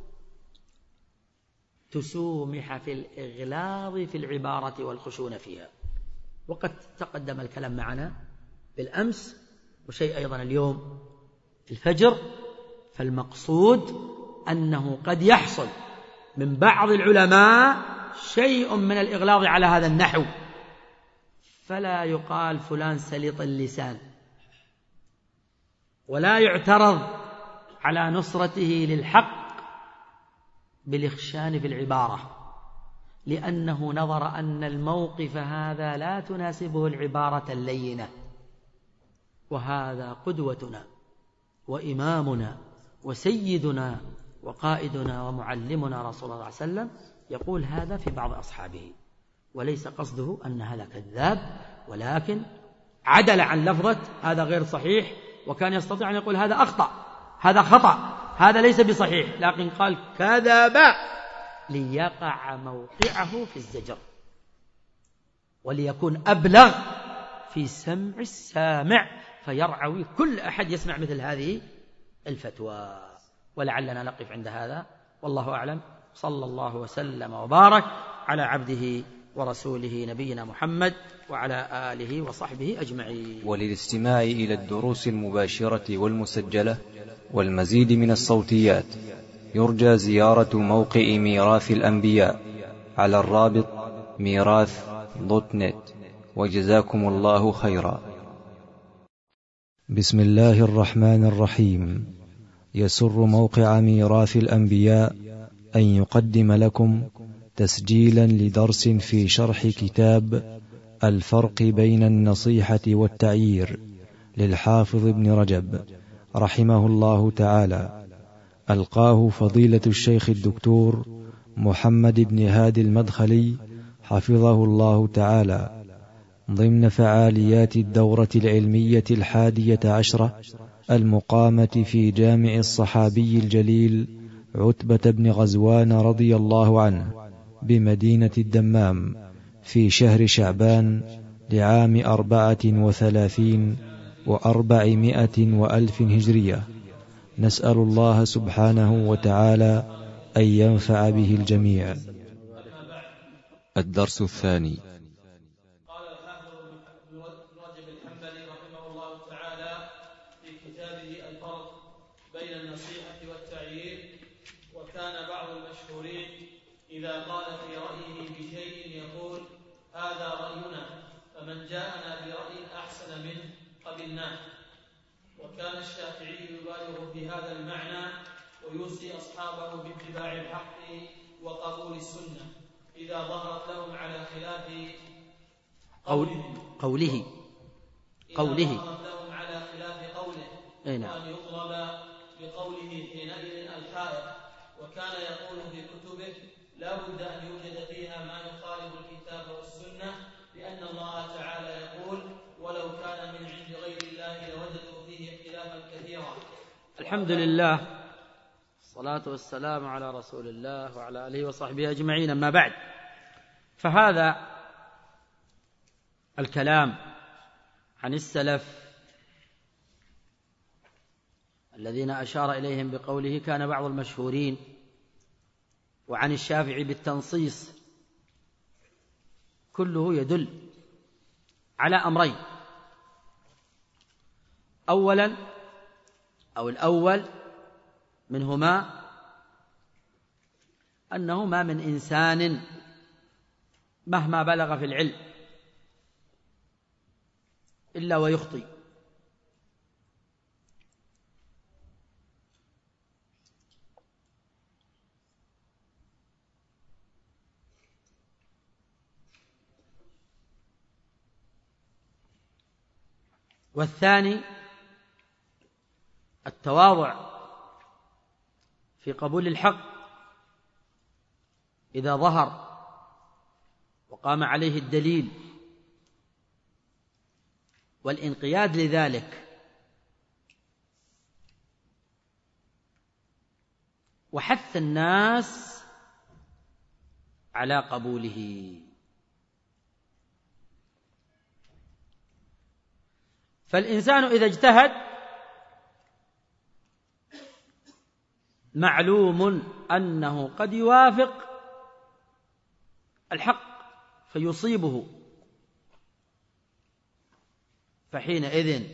تسومح في الإغلاظ في العبارة والخشونة فيها. وقد تقدم الكلام معنا بالأمس وشيء أيضا اليوم الفجر. فالمقصود أنه قد يحصل من بعض العلماء شيء من الإغلاظ على هذا النحو، فلا يقال فلان سليط اللسان، ولا يعترض على نصرته للحق بالإخشان في العبارة، لأنه نظر أن الموقف هذا لا تناسبه العبارة اللينة. وهذا قدوتنا وإمامنا وسيدنا وقائدنا ومعلمنا رسول الله صلى الله عليه وسلم يقول هذا في بعض أصحابه، وليس قصده أن هذا كذاب، ولكن عدل عن لفظة هذا غير صحيح، وكان يستطيع أن يقول هذا أخطأ، هذا خطأ، هذا ليس بصحيح، لكن قال كذب ليقع موقعه في الزجر وليكون أبلغ في سمع السامع، فيرعوي كل أحد يسمع مثل هذه الفتوى. ولعلنا نقف عند هذا، والله أعلم. صلى الله وسلم وبارك على عبده ورسوله نبينا محمد وعلى آله وصحبه أجمعين. وللاستماع إلى الدروس المباشرة والمسجلة والمزيد من الصوتيات يرجى زيارة موقع ميراث الأنبياء على الرابط ميراث دوت نت. وجزاكم الله خيرا. بسم الله الرحمن الرحيم. يسر موقع ميراث الأنبياء أن يقدم لكم تسجيلا لدرس في شرح كتاب الفرق بين النصيحة والتعيير للحافظ ابن رجب رحمه الله تعالى، ألقاه فضيلة الشيخ الدكتور محمد بن هادي المدخلي حفظه الله تعالى، ضمن فعاليات الدورة العلمية الحادية عشرة المقامة في جامع الصحابي الجليل عتبة بن غزوان رضي الله عنه بمدينة الدمام في شهر شعبان لعام أربعة وثلاثين وأربعمائة وألف هجرية. نسأل الله سبحانه وتعالى أن ينفع به الجميع. الدرس الثاني. قال الحافظ ابن رجب الحنبلي رحمه الله تعالى في كتابه الفرق بين النصيحة والتعيير: وكان بعض المشهورين إذا قال في رأيه بشيء يقول: هذا رأينا، فمن جاءنا برأي أحسن منه قبلناه. وكان الشافعي يبالغ في هذا المعنى ويوصي أصحابه باتباع الحق وقبول السنة إذا ظهرت لهم على خلاف قوله قوله قوله لهم على خلاف قوله، وأن يضرب بقوله حينئذ الحائط. وكان يقول في كتبه: لا بد أن يوجد فيها ما يخالف الكتاب والسنة، لأن الله تعالى يقول: ولو كان من عند غير الله لوجدوا فيه اختلافا كثيرا. الحمد لله، الصلاة والسلام على رسول الله وعلى آله وصحبه أجمعين. أما بعد، فهذا الكلام عن السلف الذين أشار إليهم بقوله كان بعض المشهورين، وعن الشافعي بالتنصيص، كله يدل على أمرين: أولا أو الأول منهما أنه ما من إنسان مهما بلغ في العلم إلا ويخطئ، والثاني التواضع في قبول الحق إذا ظهر وقام عليه الدليل، والانقياد لذلك، وحث الناس على قبوله. فالإنسان إذا اجتهد معلوم أنه قد يوافق الحق فيصيبه، فحينئذ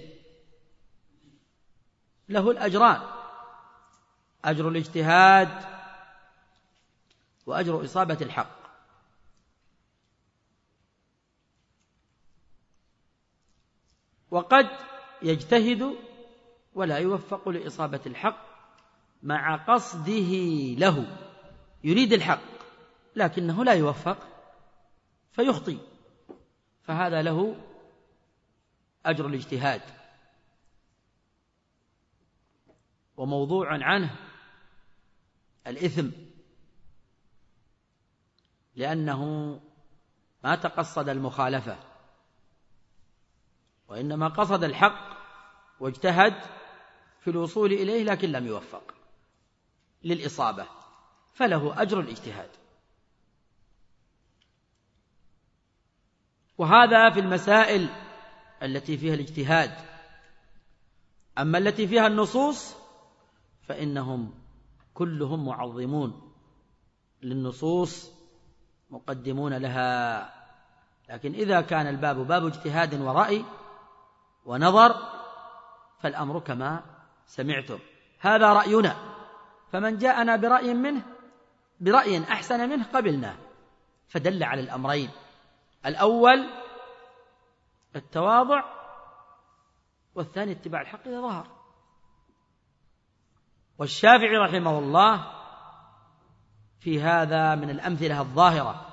له الأجران: أجر الاجتهاد وأجر إصابة الحق. وقد يجتهد ولا يوفق لإصابة الحق مع قصده له، يريد الحق لكنه لا يوفق فيخطئ، فهذا له أجر الاجتهاد. وموضوع عنه الإثم، لأنه ما تقصد المخالفة، وإنما قصد الحق واجتهد في الوصول إليه لكن لم يوفق للإصابة، فله أجر الاجتهاد. وهذا في المسائل التي فيها الاجتهاد. أما التي فيها النصوص فإنهم كلهم معظمون للنصوص، مقدمون لها. لكن إذا كان الباب باب اجتهاد ورأي ونظر فالأمر كما سمعتم: هذا رأينا، فمن جاءنا برأي منه برأي أحسن منه قبلناه. فدل على الأمرين: الأول التواضع، والثاني اتباع الحق إذا ظهر. والشافعي رحمه الله في هذا من الأمثلة الظاهرة،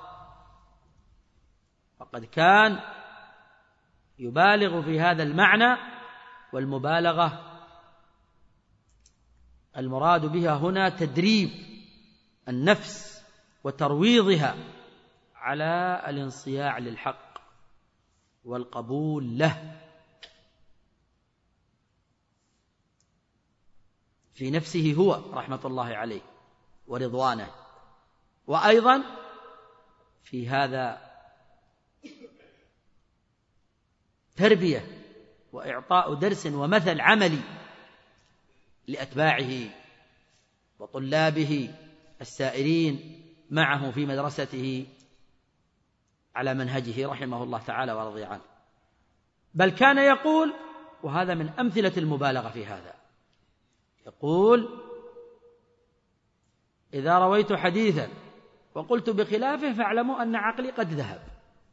فقد كان يبالغ في هذا المعنى، والمبالغة المراد بها هنا تدريب النفس وترويضها على الانصياع للحق والقبول له. في نفسه هو رحمة الله عليه ورضوانه، وأيضا في هذا تربية وإعطاء درس ومثل عملي لأتباعه وطلابه السائرين معه في مدرسته على منهجه رحمه الله تعالى ورضي عنه. بل كان يقول، وهذا من أمثلة المبالغة في هذا، يقول: إذا رويت حديثا وقلت بخلافه فاعلموا أن عقلي قد ذهب.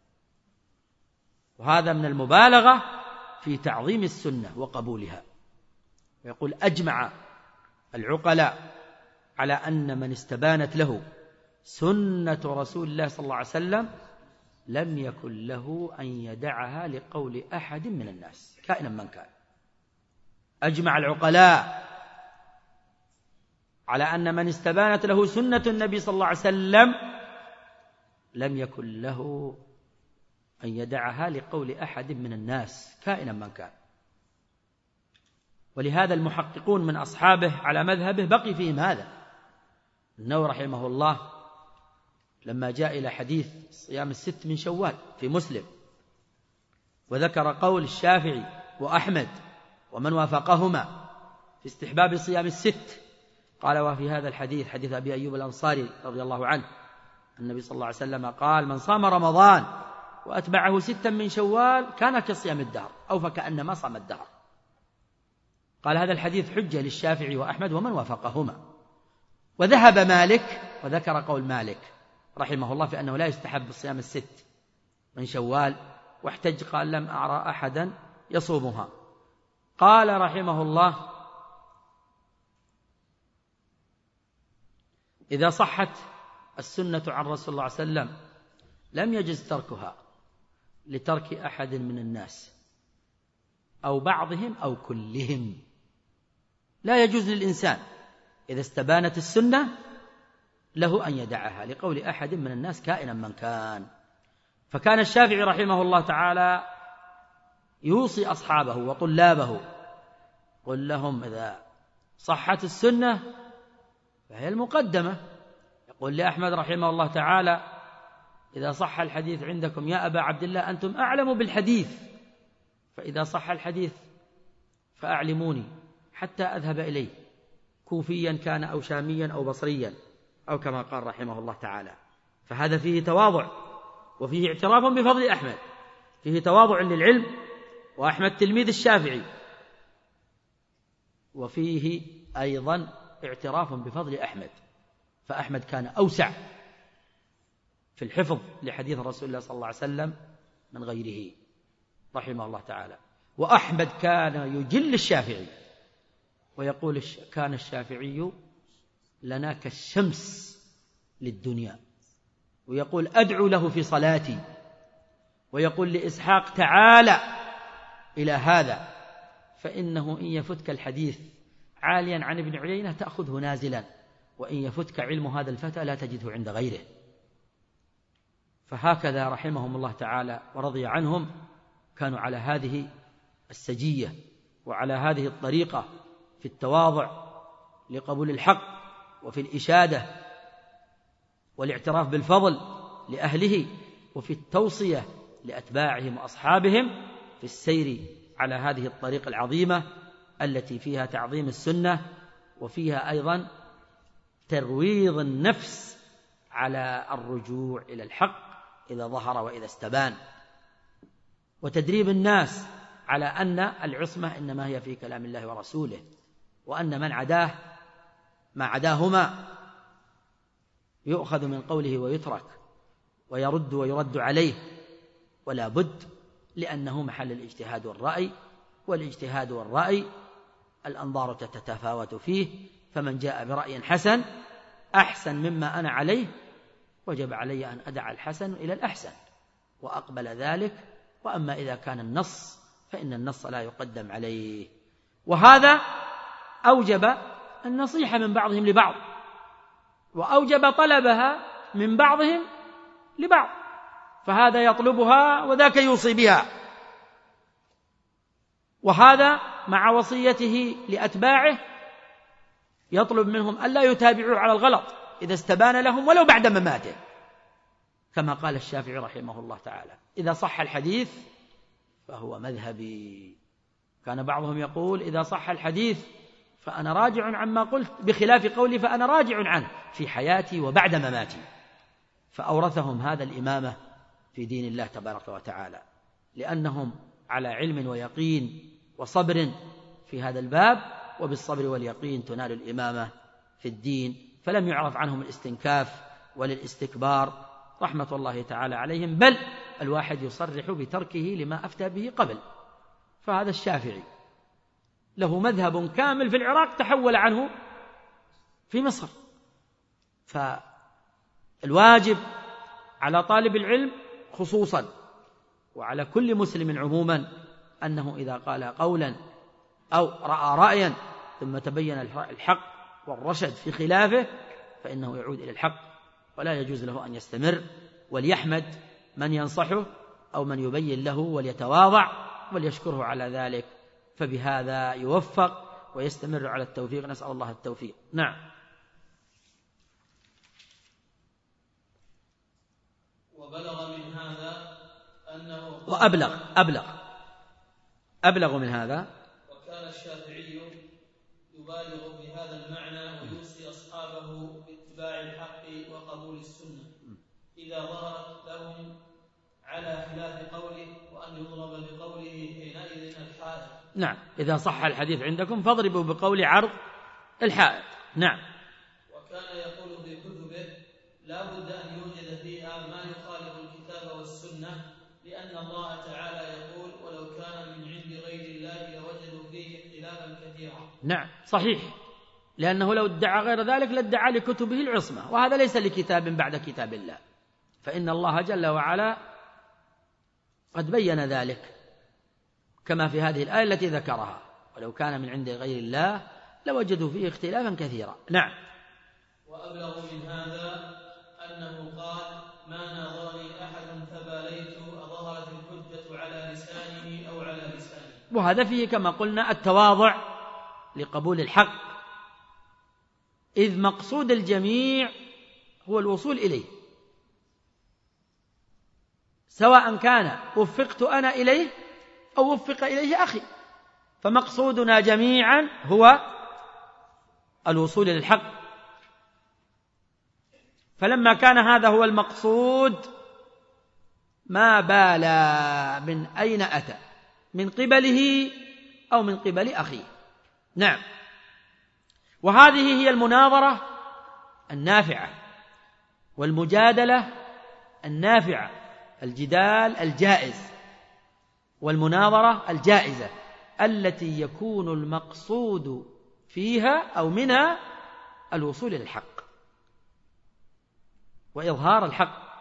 وهذا من المبالغة في تعظيم السنة وقبولها. ويقول: أجمع العقلاء على أن من استبانت له سنة رسول الله صلى الله عليه وسلم لم يكن له أن يدعها لقول أحد من الناس كائنا من كان. أجمع العقلاء على أن من استبانت له سنة النبي صلى الله عليه وسلم لم يكن له أن يدعها لقول أحد من الناس كائنا من كان. ولهذا المحققون من أصحابه على مذهبه بقي فيهم هذا. النووي رحمه الله لما جاء إلى حديث صيام الست من شوال في مسلم، وذكر قول الشافعي وأحمد ومن وافقهما في استحباب صيام الست، قال: وفي هذا الحديث حديث أبي أيوب الأنصاري رضي الله عنه النبي صلى الله عليه وسلم قال: من صام رمضان وأتبعه ستا من شوال كان كصيام الدهر أو فكأنما صام الدهر. قال: هذا الحديث حجة للشافعي وأحمد ومن وافقهما. وذهب مالك وذكر قول مالك رحمه الله في أنه لا يستحب صيام الست من شوال، واحتج قال: لم أرى أحدا يصومها. قال رحمه الله: إذا صحت السنة عن رسول الله صلى الله عليه وسلم لم يجز تركها لترك أحد من الناس أو بعضهم أو كلهم. لا يجوز للإنسان إذا استبانت السنة له أن يدعها لقول أحد من الناس كائنا من كان. فكان الشافعي رحمه الله تعالى يوصي أصحابه وطلابه: قل لهم إذا صحت السنة فهي المقدمة. يقول لأحمد رحمه الله تعالى: إذا صح الحديث عندكم يا أبا عبد الله أنتم أعلم بالحديث، فإذا صح الحديث فأعلموني حتى أذهب إليه، كوفيا كان أو شاميا أو بصريا أو كما قال رحمه الله تعالى. فهذا فيه تواضع وفيه اعتراف بفضل أحمد، فيه تواضع للعلم، وأحمد تلميذ الشافعي، وفيه أيضا اعتراف بفضل أحمد. فأحمد كان أوسع في الحفظ لحديث رسول الله صلى الله عليه وسلم من غيره رحمه الله تعالى. وأحمد كان يجل الشافعي ويقول: كان الشافعي لنا كالشمس للدنيا. ويقول: أدعو له في صلاتي. ويقول لإسحاق: تعالى إلى هذا فإنه إن يفتك الحديث عاليا عن ابن عيينة تأخذه نازلا، وإن يفتك علم هذا الفتى لا تجده عند غيره. فهكذا رحمهم الله تعالى ورضي عنهم كانوا على هذه السجية وعلى هذه الطريقة في التواضع لقبول الحق وفي الإشادة والاعتراف بالفضل لأهله، وفي التوصية لأتباعهم وأصحابهم في السير على هذه الطريقة العظيمة التي فيها تعظيم السنة، وفيها أيضا ترويض النفس على الرجوع إلى الحق إذا ظهر وإذا استبان، وتدريب الناس على أن العصمة إنما هي في كلام الله ورسوله، وأن من عداه ما عداهما يؤخذ من قوله ويترك ويرد ويرد عليه، ولا بد، لأنه محل الاجتهاد والرأي، والاجتهاد والرأي الأنظار تتفاوت فيه، فمن جاء برأي حسن أحسن مما أنا عليه وجب علي أن أدع الحسن إلى الأحسن وأقبل ذلك. وأما إذا كان النص فإن النص لا يقدم عليه. وهذا أوجب النصيحة من بعضهم لبعض، وأوجب طلبها من بعضهم لبعض، فهذا يطلبها وذاك يوصي بها. وهذا مع وصيته لأتباعه يطلب منهم ألا يتابعوا على الغلط إذا استبان لهم ولو بعد مماته، كما قال الشافعي رحمه الله تعالى: إذا صح الحديث فهو مذهبي. كان بعضهم يقول: إذا صح الحديث فأنا راجع عما قلت، بخلاف قولي فأنا راجع عنه في حياتي وبعد مماتي. فأورثهم هذا الإمامة في دين الله تبارك وتعالى، لأنهم على علم ويقين وصبر في هذا الباب، وبالصبر واليقين تنال الإمامة في الدين. فلم يعرف عنهم الاستنكاف والاستكبار رحمة الله تعالى عليهم، بل الواحد يصرح بتركه لما أفتى به قبل. فهذا الشافعي له مذهب كامل في العراق تحول عنه في مصر. فالواجب على طالب العلم خصوصا وعلى كل مسلم عموما أنه إذا قال قولا أو رأى رأيا ثم تبين الحق والرشد في خلافه فإنه يعود إلى الحق، ولا يجوز له أن يستمر، وليحمد من ينصحه أو من يبين له وليتواضع وليشكره على ذلك، فبهذا يوفق ويستمر على التوفيق. نسأل الله التوفيق. نعم. وبلغ من هذا أنه وأبلغ أبلغ أبلغ من هذا. وكان الشافعي يبالغ بهذا المعنى ويوصي أصحابه باتباع الحق وقبول السنة إذا ظهرت لهم على خلاف قوله، وأن يضرب بقوله حينئذ الحائط. نعم، إذا صح الحديث عندكم فاضربوا بقول عرض الحائط. نعم. وكان يقول في كتبه: لا بد أن يوجد فيها ما يخالف الكتاب والسنة، لأن الله تعالى يقول: ولو كان من عند غير الله لوجدوا فيه اختلافا كثيرا. نعم صحيح، لأنه لو ادعى غير ذلك لادعى لكتبه العصمة، وهذا ليس لكتاب بعد كتاب الله، فإن الله جل وعلا قد بين ذلك كما في هذه الآية التي ذكرها: ولو كان من عند غير الله لوجدوا فيه اختلافا كثيرا. نعم. وأبلغ من هذا أنه قال: ما ناظرني أحد فباليت أظهرت الحجة على لسانه أو على لسانه. وهذا فيه كما قلنا التواضع لقبول الحق، إذ مقصود الجميع هو الوصول إليه، سواء كان وفقت أنا إليه أو وفق إليه أخي، فمقصودنا جميعا هو الوصول للحق. فلما كان هذا هو المقصود ما بالا من أين أتى، من قبله أو من قبل أخيه. نعم. وهذه هي المناظرة النافعة والمجادلة النافعة، الجدال الجائز والمناظرة الجائزة التي يكون المقصود فيها أو منها الوصول إلى الحق وإظهار الحق.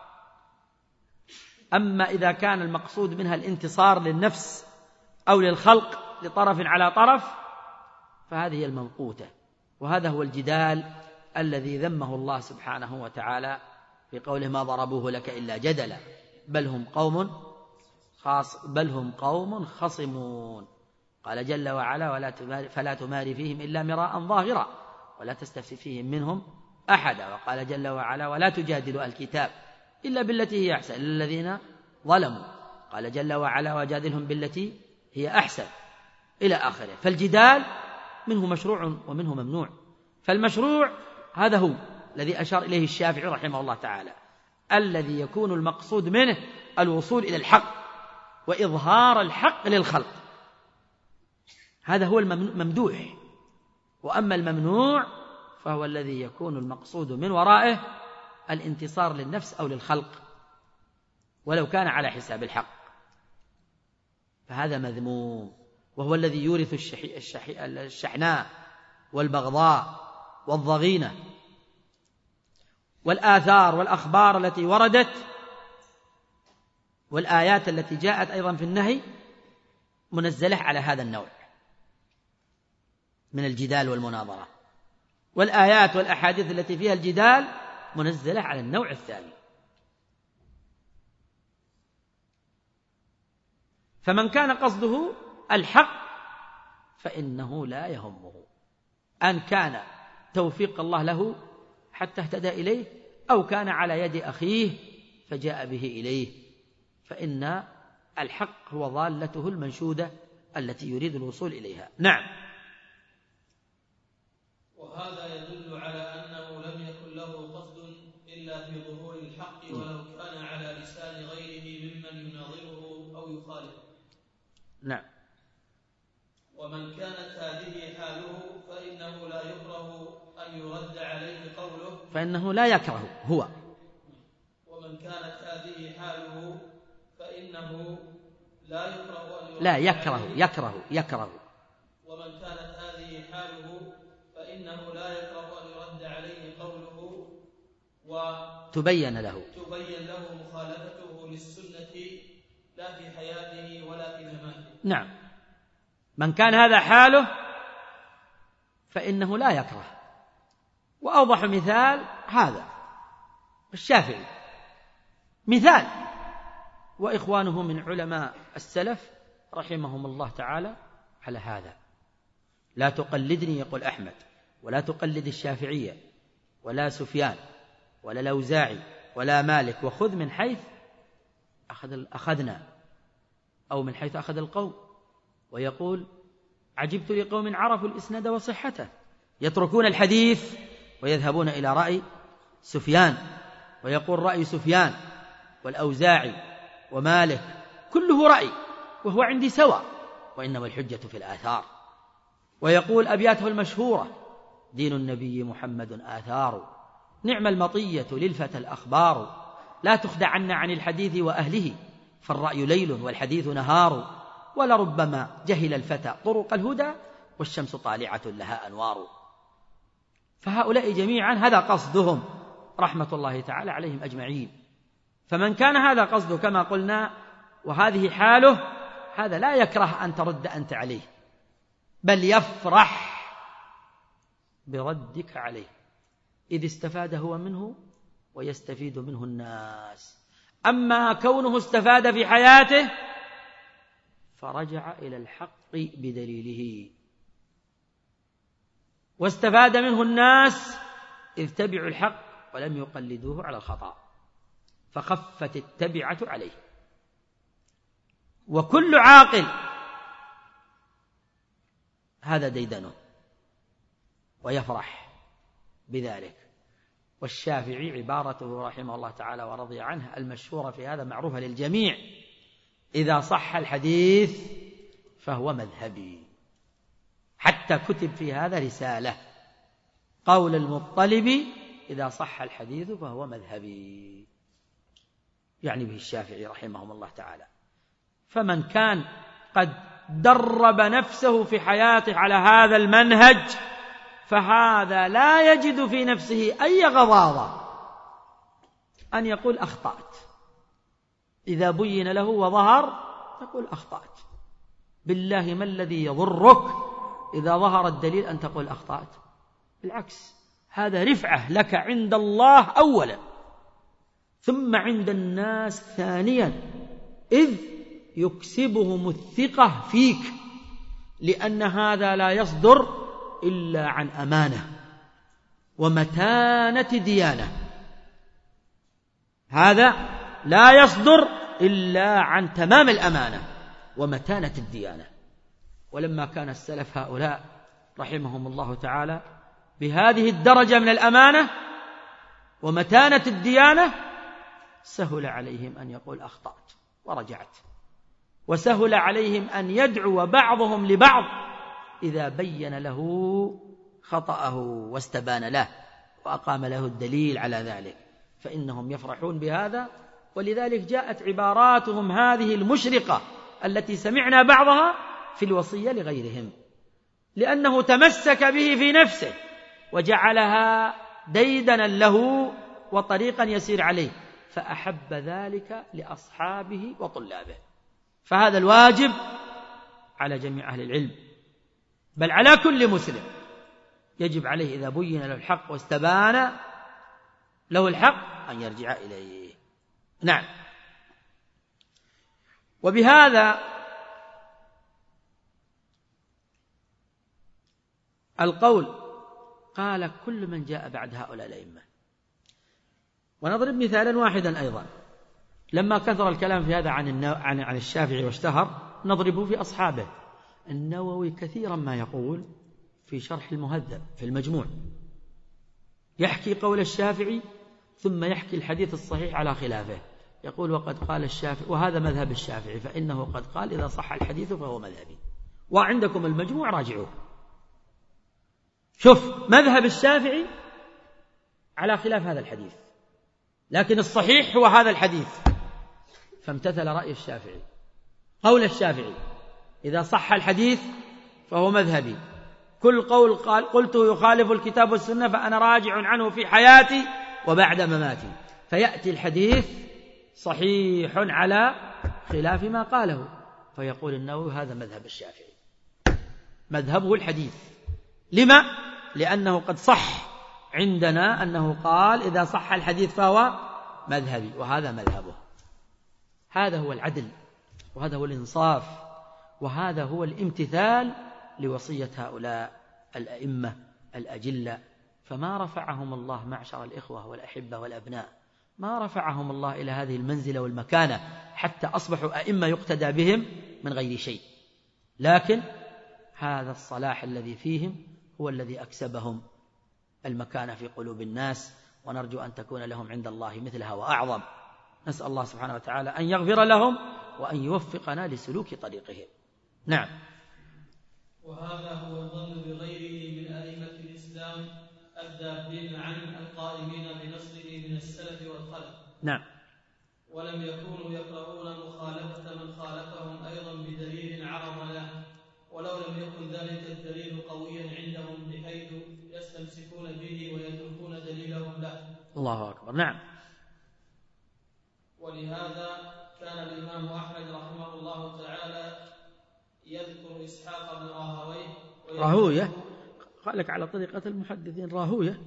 أما إذا كان المقصود منها الانتصار للنفس أو للخلق لطرف على طرف فهذه الممقوتة، وهذا هو الجدال الذي ذمه الله سبحانه وتعالى في قوله: ما ضربوه لك إلا جدلا بل هم قوم خاص بل هم قوم خصمون. قال جل وعلا: ولا تماري فلا تماري فيهم إلا مراء ظاهرا ولا تستفت فيهم منهم أحدا. وقال جل وعلا: ولا تجادلوا الكتاب إلا بالتي هي أحسن إلا الذين ظلموا. قال جل وعلا: وجادلهم بالتي هي أحسن إلى آخره. فالجدال منه مشروع ومنه ممنوع. فالمشروع هذا هو الذي أشار إليه الشافعي رحمه الله تعالى، الذي يكون المقصود منه الوصول إلى الحق وإظهار الحق للخلق، هذا هو الممدوح. وأما الممنوع فهو الذي يكون المقصود من ورائه الانتصار للنفس أو للخلق ولو كان على حساب الحق، فهذا مذموم، وهو الذي يورث الشحي الشحي الشحناء والبغضاء والضغينة. والآثار والأخبار التي وردت والآيات التي جاءت أيضا في النهي منزلة على هذا النوع من الجدال والمناظرة، والآيات والأحاديث التي فيها الجدال منزلة على النوع الثاني. فمن كان قصده الحق فإنه لا يهمه أن كان توفيق الله له حتى اهتدى إليه، أو كان على يد أخيه فجاء به إليه، فإن الحق هو ضالته المنشودة التي يريد الوصول إليها. نعم. وهذا يدل على أنه لم يكن له قصد إلا في ظهور الحق ولو كان على لسان غيره ممن يناظره أو يخالفه. نعم. ومن كانت هذه حاله فإنه لا يكره أن يرد عليه قوله، فإنه لا يكره هو. ومن كانت هذه حاله فإنه لا يكره أن يرد لا يكره عليه يكره يكره ومن كانت هذه حاله فإنه لا يكره أن يرد عليه قوله وتبين له تبين له مخالفته للسنة لا في حياته ولا في مماته. نعم. من كان هذا حاله فإنه لا يكره. وأوضح مثال هذا الشافعي مثال، وإخوانه من علماء السلف رحمهم الله تعالى على هذا. لا تقلدني يقول أحمد، ولا تقلد الشافعية ولا سفيان ولا الأوزاعي ولا مالك، وخذ من حيث أخذ أخذنا أو من حيث أخذ القوم. ويقول عجبت لقوم عرفوا الإسناد وصحته يتركون الحديث ويذهبون إلى رأي سفيان، ويقول رأي سفيان والأوزاعي ومالك كله رأي وهو عندي سواء، وإنما الحجة في الآثار. ويقول أبياته المشهورة دين النبي محمد آثار، نعم المطية للفتى الأخبار، لا تخدعن عن الحديث وأهله، فالرأي ليل والحديث نهار، ولربما جهل الفتى طرق الهدى، والشمس طالعة لها أنوار. فهؤلاء جميعا هذا قصدهم رحمة الله تعالى عليهم أجمعين. فمن كان هذا قصده كما قلنا وهذه حاله، هذا لا يكره أن ترد أنت عليه، بل يفرح بردك عليه، إذ استفاد هو منه ويستفيد منه الناس. أما كونه استفاد في حياته فرجع إلى الحق بدليله، واستفاد منه الناس إذ تبعوا الحق ولم يقلدوه على الخطأ، فخفت التبعة عليه. وكل عاقل هذا ديدنه ويفرح بذلك. والشافعي عبارته رحمه الله تعالى ورضي عنه المشهورة في هذا معروفة للجميع: إذا صح الحديث فهو مذهبي. حتى كتب في هذا رسالة: قول المطلب إذا صح الحديث فهو مذهبي، يعني به الشافعي رحمه الله تعالى. فمن كان قد درب نفسه في حياته على هذا المنهج فهذا لا يجد في نفسه أي غضاضة أن يقول أخطأت. إذا بين له وظهر يقول أخطأت. بالله ما الذي يضرك إذا ظهر الدليل أن تقول أخطأت؟ بالعكس، هذا رفعة لك عند الله أولا، ثم عند الناس ثانيا، إذ يكسبهم الثقة فيك، لأن هذا لا يصدر إلا عن أمانة ومتانة ديانة. هذا لا يصدر إلا عن تمام الأمانة ومتانة الديانة. ولما كان السلف هؤلاء رحمهم الله تعالى بهذه الدرجة من الأمانة ومتانة الديانة، سهل عليهم أن يقول أخطأت ورجعت، وسهل عليهم أن يدعو بعضهم لبعض إذا بين له خطأه واستبان له وأقام له الدليل على ذلك، فإنهم يفرحون بهذا. ولذلك جاءت عباراتهم هذه المشرقة التي سمعنا بعضها في الوصية لغيرهم، لأنه تمسك به في نفسه وجعلها ديدنا له وطريقا يسير عليه، فأحب ذلك لأصحابه وطلابه. فهذا الواجب على جميع أهل العلم، بل على كل مسلم، يجب عليه إذا بين له الحق واستبان له الحق أن يرجع إليه. نعم. وبهذا القول قال كل من جاء بعد هؤلاء الأئمة. ونضرب مثالا واحدا أيضا، لما كثر الكلام في هذا عن عن عن الشافعي واشتهر نضربه في أصحابه. النووي كثيرا ما يقول في شرح المهذب في المجموع، يحكي قول الشافعي ثم يحكي الحديث الصحيح على خلافه، يقول وقد قال الشافعي وهذا مذهب الشافعي، فإنه قد قال إذا صح الحديث فهو مذهبي. وعندكم المجموع راجعوه، شوف مذهب الشافعي على خلاف هذا الحديث، لكن الصحيح هو هذا الحديث، فامتثل رأي الشافعي قول الشافعي إذا صح الحديث فهو مذهبي، كل قول قال قلته يخالف الكتاب والسنة فأنا راجع عنه في حياتي وبعد مماتي. فيأتي الحديث صحيح على خلاف ما قاله، فيقول النووي هذا مذهب الشافعي، مذهبه الحديث. لما؟ لأنه قد صح عندنا أنه قال إذا صح الحديث فهو مذهبي، وهذا مذهبه. هذا هو العدل، وهذا هو الإنصاف، وهذا هو الامتثال لوصية هؤلاء الأئمة الأجلة. فما رفعهم الله معشر الإخوة والأحبة والأبناء، ما رفعهم الله إلى هذه المنزلة والمكانة حتى أصبحوا أئمة يقتدى بهم من غير شيء، لكن هذا الصلاح الذي فيهم هو الذي أكسبهم المكانة في قلوب الناس، ونرجو أن تكون لهم عند الله مثلها وأعظم. نسأل الله سبحانه وتعالى أن يغفر لهم وأن يوفقنا لسلوك طريقهم. نعم. وهذا هو الظن بغيره من أئمة الإسلام الذابين عن القائمين بنصره من السلف والخلف. نعم. ولم يكونوا يقرؤون مخالفة من خالفهم أيضا بدليل عرض له، ولو لم يكن ذلك الدليل قويا عندهم بحيث يستمسكون به ويتركون دليلهم له. الله أكبر. نعم. ولهذا كان الإمام أحمد رحمه الله تعالى يذكر إسحاق بن راهويه راهويه قال لك على طريقة المحدثين راهويه.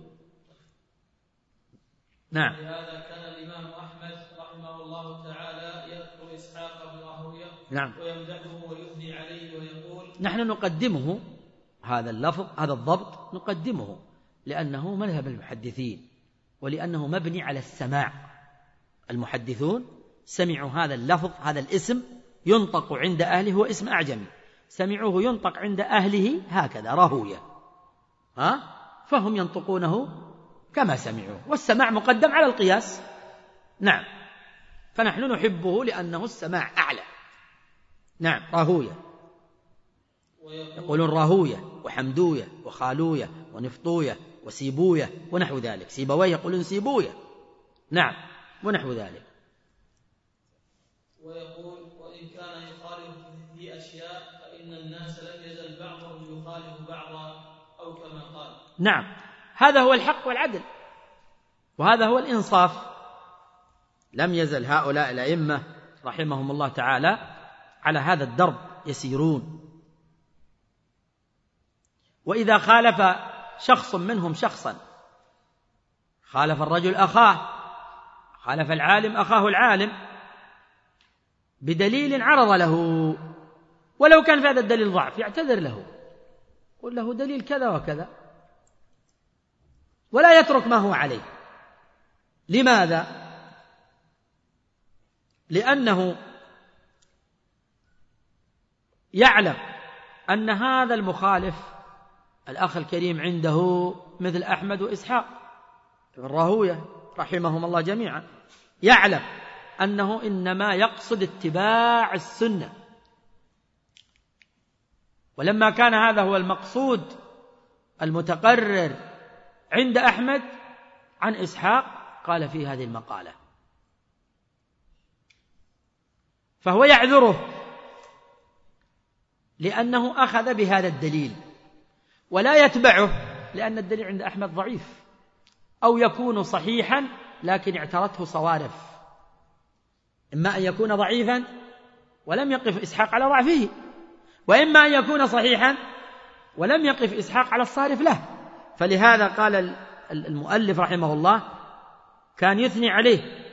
نعم. ولهذا كان الإمام أحمد رحمه الله تعالى يذكر إسحاق بن راهويه نعم. ويمدحه ويثني عليه ويقول نحن نقدمه هذا اللفظ هذا الضبط نقدمه لأنه مذهب المحدثين، ولأنه مبني على السماع. المحدثون سمعوا هذا اللفظ هذا الاسم ينطق عند أهله، هو اسم أعجمي، سمعوه ينطق عند أهله هكذا راهويه، ها؟ فهم ينطقونه كما سمعوه، والسماع مقدم على القياس. نعم. فنحن نحبه لأنه السماع أعلى. نعم. راهويه، يقولون راهويه وحمدويه وخالويه ونفطويه وسيبويه ونحو ذلك، سيبويه يقولون سيبويه. نعم. ونحو ذلك. ويقول وإن كان يخالف في أشياء فإن الناس لم يزل بعضهم يخالف بعضا أو كما قال. نعم. هذا هو الحق والعدل، وهذا هو الإنصاف. لم يزل هؤلاء الأئمة رحمهم الله تعالى على هذا الدرب يسيرون. وإذا خالف شخص منهم شخصا، خالف الرجل أخاه، خالف العالم أخاه العالم بدليل عرض له، ولو كان في هذا الدليل ضعف يعتذر له، قل له دليل كذا وكذا، ولا يترك ما هو عليه. لماذا؟ لأنه يعلم أن هذا المخالف الأخ الكريم عنده مثل أحمد وإسحاق بن راهويه رحمهم الله جميعا، يعلم أنه إنما يقصد اتباع السنة، ولما كان هذا هو المقصود المتقرر عند أحمد عن إسحاق قال في هذه المقالة، فهو يعذره لأنه أخذ بهذا الدليل، ولا يتبعه لأن الدليل عند أحمد ضعيف، أو يكون صحيحا لكن اعترته صوارف، إما أن يكون ضعيفا ولم يقف إسحاق على ضعفه، وإما أن يكون صحيحا ولم يقف إسحاق على الصارف له. فلهذا قال المؤلف رحمه الله كان يثني عليه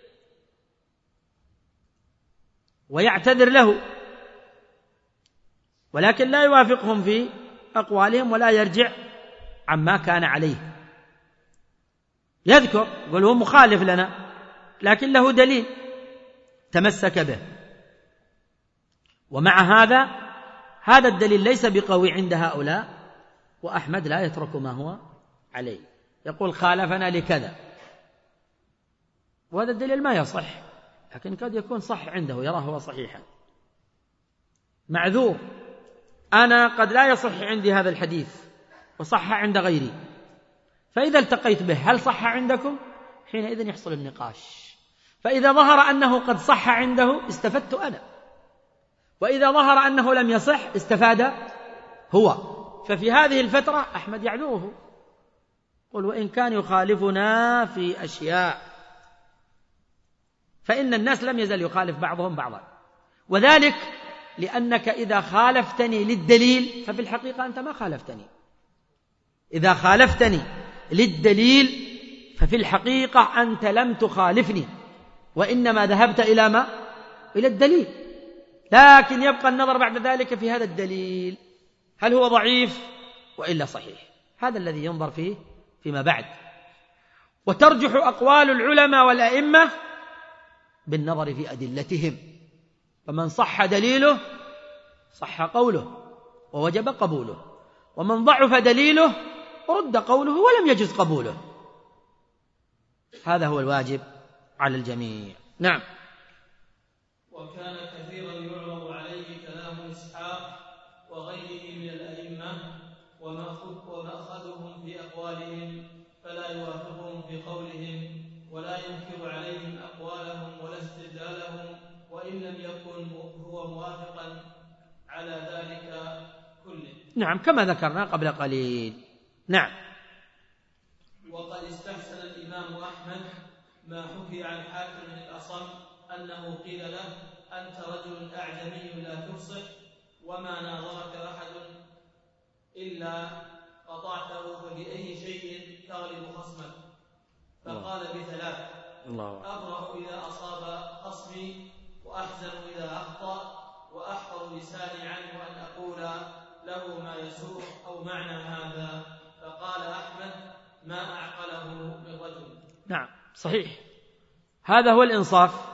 ويعتذر له، ولكن لا يوافقهم في أقوالهم ولا يرجع عما كان عليه، يذكر يقول هو مخالف لنا لكن له دليل تمسك به، ومع هذا هذا الدليل ليس بقوي عند هؤلاء، وأحمد لا يترك ما هو عليه، يقول خالفنا لكذا، وهذا الدليل ما يصح، لكن قد يكون صح عنده يراه هو صحيحا، معذور. أنا قد لا يصح عندي هذا الحديث وصح عند غيري، فإذا التقيت به هل صح عندكم؟ حينئذ يحصل النقاش، فإذا ظهر أنه قد صح عنده استفدت أنا، وإذا ظهر أنه لم يصح استفاد هو. ففي هذه الفترة أحمد يعذره، قل وإن كان يخالفنا في أشياء، فإن الناس لم يزل يخالف بعضهم بعضا، وذلك لأنك إذا خالفتني للدليل ففي الحقيقة أنت ما خالفتني، إذا خالفتني للدليل ففي الحقيقة أنت لم تخالفني، وإنما ذهبت إلى ما؟ إلى الدليل، لكن يبقى النظر بعد ذلك في هذا الدليل هل هو ضعيف وإلا صحيح، هذا الذي ينظر فيه فيما بعد. وترجح أقوال العلماء والأئمة بالنظر في أدلتهم، فمن صح دليله صح قوله ووجب قبوله، ومن ضعف دليله رد قوله ولم يجز قبوله، هذا هو الواجب على الجميع. نعم. وكان كثيرا يعرض عليه كلام إسحاق وغيره من الأئمة ومأخذهم في أقوالهم، فلا يوافقهم في قولهم ولا ينكر عليهم أقوالهم ولا استدلالهم، وإن لم يكن هو موافقا على ذلك كله. نعم، كما ذكرنا قبل قليل. نعم. وقد استحسن الإمام أحمد ما حكي عن حاتم الأصم أنه قيل له أنت رجل أعجمي لا تفصح، وما ناظرك أحد إلا قطعته، فبأي شيء تغلب خصمك؟ فقال بثلاث: أبرأ إذا أصاب خصمي، وأحزن إذا أخطأ، وأحفظ لساني عنه أن أقول له ما يسوء أو معنى هذا. فقال أحمد: ما أعقله من رجل. نعم، صحيح، هذا هو الإنصاف.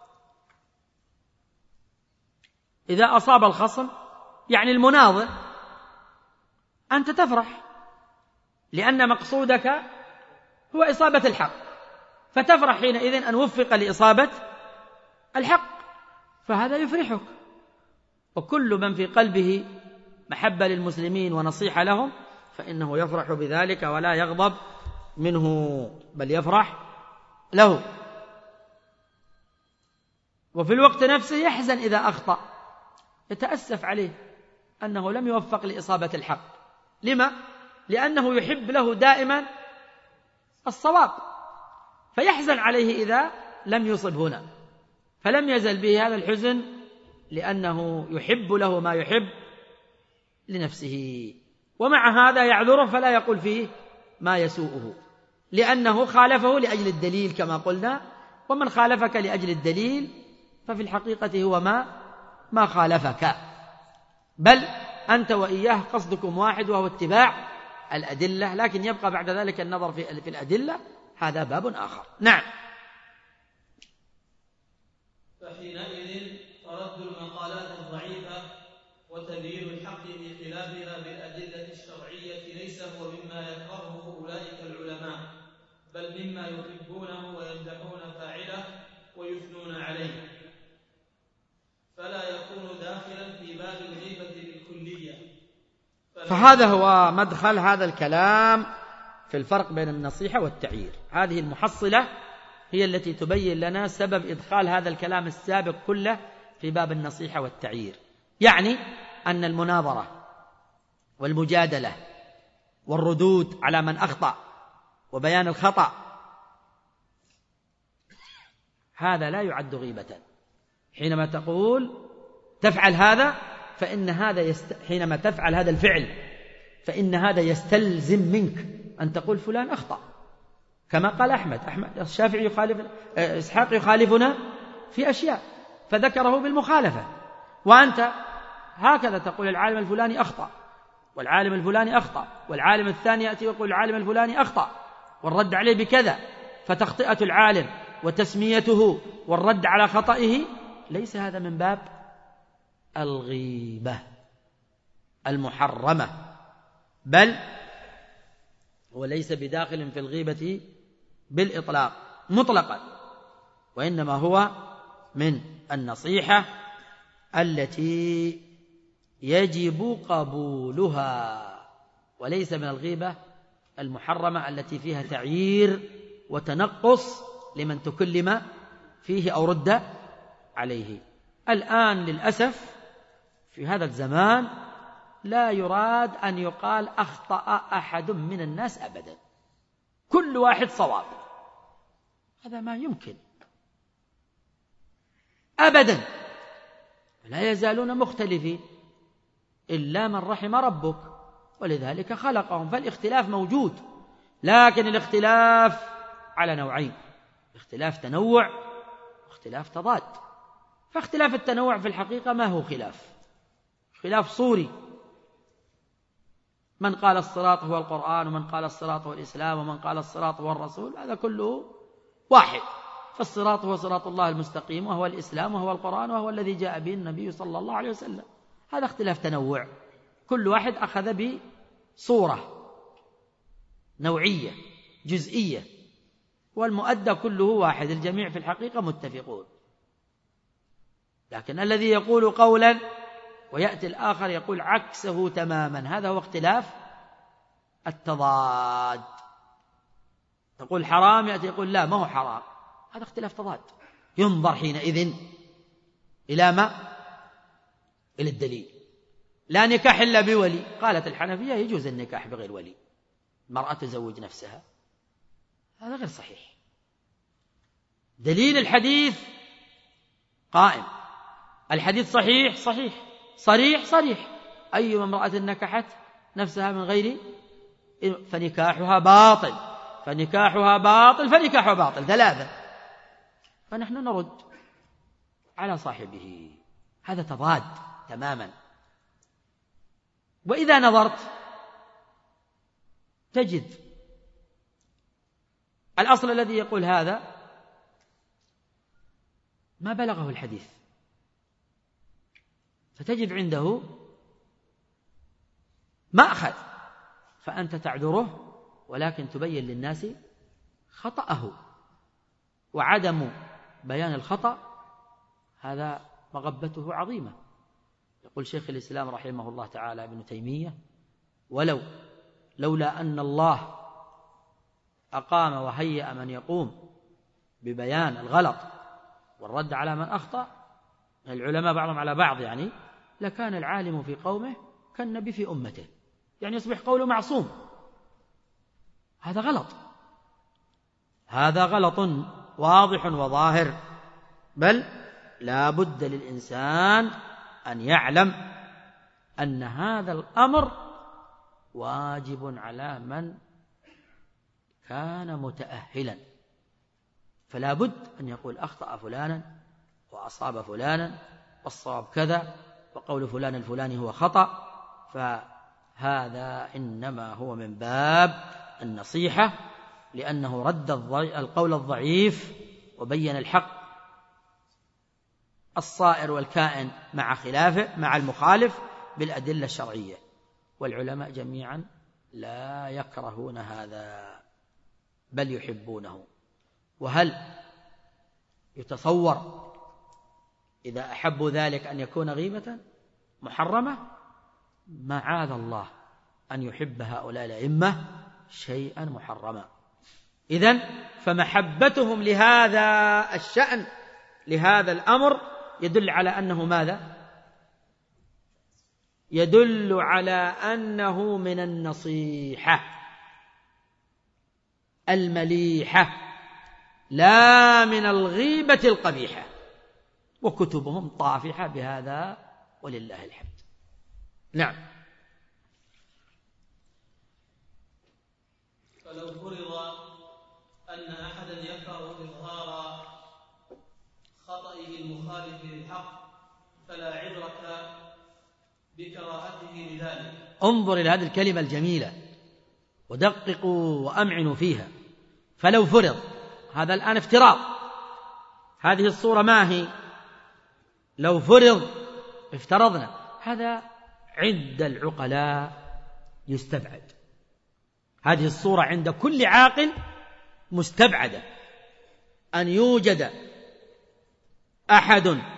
إذا أصاب الخصم يعني المناظر أنت تفرح، لأن مقصودك هو إصابة الحق، فتفرح حينئذ أن وفق لإصابة الحق، فهذا يفرحك. وكل من في قلبه محبة للمسلمين ونصيحة لهم فإنه يفرح بذلك ولا يغضب منه، بل يفرح له. وفي الوقت نفسه يحزن إذا أخطأ، يتأسف عليه أنه لم يوفق لإصابة الحق. لما؟ لأنه يحب له دائما الصواب، فيحزن عليه إذا لم يصب هنا، فلم يزل به هذا الحزن لأنه يحب له ما يحب لنفسه، ومع هذا يعذره فلا يقول فيه ما يسوءه، لأنه خالفه لأجل الدليل كما قلنا، ومن خالفك لأجل الدليل ففي الحقيقة هو ما ما خالفك، بل أنت وإياه قصدكم واحد وهو اتباع الأدلة، لكن يبقى بعد ذلك النظر في في الأدلة، هذا باب آخر. نعم. فحينئذ فرد المقالات الضعيفة وتبيين الحق بخلافها بالأدلة الشرعية ليس هو مما يكرهه أولئك العلماء، بل مما يحبونه ويمدحون فاعله ويثنون عليه، فلا يكون داخلا في باب الغيبة بالكلية. فهذا هو مدخل هذا الكلام في الفرق بين النصيحة والتعيير. هذه المحصلة هي التي تبين لنا سبب إدخال هذا الكلام السابق كله في باب النصيحة والتعيير، يعني أن المناظرة والمجادلة والردود على من أخطأ وبيان الخطأ هذا لا يعد غيبة. حينما تقول تفعل هذا فإن هذا يست... حينما تفعل هذا الفعل فإن هذا يستلزم منك أن تقول فلان أخطأ، كما قال أحمد أحمد الشافعي يخالف إسحاق يخالفنا في أشياء فذكره بالمخالفة، وأنت هكذا تقول العالم الفلاني أخطأ، والعالم الفلاني أخطأ، والعالم الثاني يأتي ويقول العالم الفلاني أخطأ والرد عليه بكذا، فتخطئة العالم وتسميته والرد على خطئه ليس هذا من باب الغيبة المحرمة، بل هو ليس بداخل في الغيبة بالإطلاق مطلقا، وإنما هو من النصيحة التي يجب قبولها، وليس من الغيبة المحرمة التي فيها تعيير وتنقص لمن تكلم فيه أو رد عليه. الآن للأسف في هذا الزمان لا يراد أن يقال أخطأ أحد من الناس أبدا، كل واحد صواب، هذا ما يمكن أبدا، لا يزالون مختلفين إلا من رحم ربك، ولذلك خلقهم، فالاختلاف موجود، لكن الاختلاف على نوعين: اختلاف تنوع واختلاف تضاد. فاختلاف التنوع في الحقيقة ما هو خلاف؟ خلاف صوري، من قال الصراط هو القرآن، ومن قال الصراط هو الإسلام، ومن قال الصراط هو الرسول، هذا كله واحد، فالصراط هو صراط الله المستقيم، وهو الإسلام، وهو القرآن، وهو الذي جاء به النبي صلى الله عليه وسلم. هذا اختلاف تنوع، كل واحد أخذ بصورة نوعية جزئية، والمؤدى كله واحد، الجميع في الحقيقة متفقون. لكن الذي يقول قولا ويأتي الآخر يقول عكسه تماما، هذا هو اختلاف التضاد. تقول حرام، يأتي يقول لا ما هو حرام، هذا اختلاف تضاد. ينظر حينئذ إلى ما؟ إلى الدليل. لا نكاح إلا بولي، قالت الحنفية يجوز النكاح بغير ولي، المرأة تزوج نفسها، هذا غير صحيح. دليل الحديث قائم، الحديث صحيح صحيح صريح صريح، أي امرأة نكحت نفسها من غير فنكاحها باطل، فنكاحها باطل، فنكاحها باطل، ثلاثة. فنحن نرد على صاحبه، هذا تضاد تماما. وإذا نظرت تجد الأصل الذي يقول هذا ما بلغه الحديث، فتجد عنده مأخذ، فأنت تعذره ولكن تبين للناس خطأه، وعدم بيان الخطأ هذا مغبته عظيمة. يقول شيخ الإسلام رحمه الله تعالى ابن تيمية: ولو لولا أن الله أقام وهيأ من يقوم ببيان الغلط والرد على من أخطأ، العلماء بعضهم على بعض يعني، لكان العالم في قومه كالنبي في أمته، يعني يصبح قوله معصوم. هذا غلط، هذا غلط واضح وظاهر، بل لا بد للإنسان أن يعلم أن هذا الأمر واجب على من كان متأهلا، فلا بد أن يقول أخطأ فلانا وأصاب فلانا والصواب كذا، وقول فلان الفلاني هو خطأ. فهذا إنما هو من باب النصيحة، لأنه رد القول الضعيف وبين الحق الصائر والكائن مع خلافه مع المخالف بالأدلة الشرعية، والعلماء جميعا لا يكرهون هذا بل يحبونه. وهل يتصور إذا أحبوا ذلك أن يكون غيبة محرمة؟ معاذ الله أن يحب هؤلاء الأئمة شيئا محرما. إذن فمحبتهم لهذا الشأن لهذا الأمر يدل على أنه ماذا؟ يدل على أنه من النصيحة المليحة لا من الغيبة القبيحة، وكتبهم طافحة بهذا ولله الحمد. نعم. فلو فرض أن أحدا يكره إظهار خطئه المخالف للحق فلا عبرة بكراهته لذلك، انظر إلى هذه الكلمة الجميلة ودققوا وأمعنوا فيها. فلو فرض، هذا الآن افتراض، هذه الصورة ما هي؟ لو فرض، افترضنا، هذا عند العقلاء يستبعد، هذه الصورة عند كل عاقل مستبعدة، أن يوجد أحد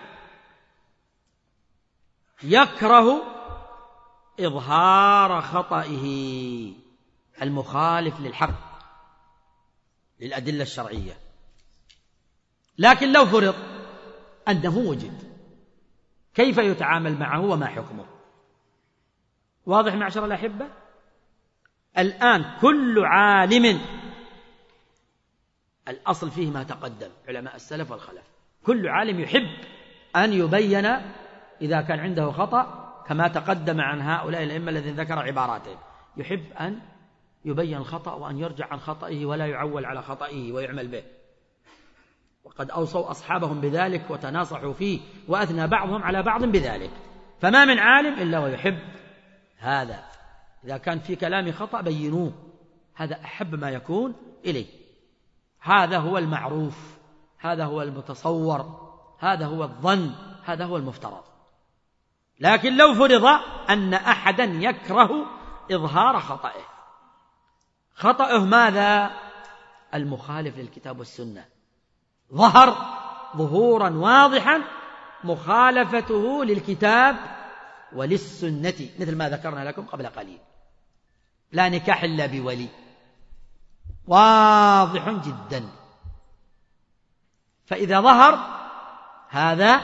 يكره إظهار خطئه المخالف للحق للأدلة الشرعية. لكن لو فرض أنه وجد، كيف يتعامل معه وما حكمه؟ واضح معشر الأحبة؟ الآن كل عالم، الأصل فيه ما تقدم علماء السلف والخلف، كل عالم يحب أن يبين إذا كان عنده خطأ، كما تقدم عن هؤلاء الأئمة الذين ذكر عباراتهم، يحب أن يبين الخطأ وأن يرجع عن خطئه ولا يعول على خطئه ويعمل به، وقد أوصوا أصحابهم بذلك وتناصحوا فيه وأثنى بعضهم على بعض بذلك. فما من عالم إلا ويحب هذا، إذا كان في كلام خطأ بينوه، هذا أحب ما يكون إليه، هذا هو المعروف، هذا هو المتصور، هذا هو الظن، هذا هو المفترض. لكن لو فرض أن أحدا يكره إظهار خطئه، خطئه ماذا؟ المخالف للكتاب والسنة، ظهر ظهورا واضحا مخالفته للكتاب وللسنة، مثل ما ذكرنا لكم قبل قليل، لا نكاح إلا بولي، واضح جدا. فإذا ظهر هذا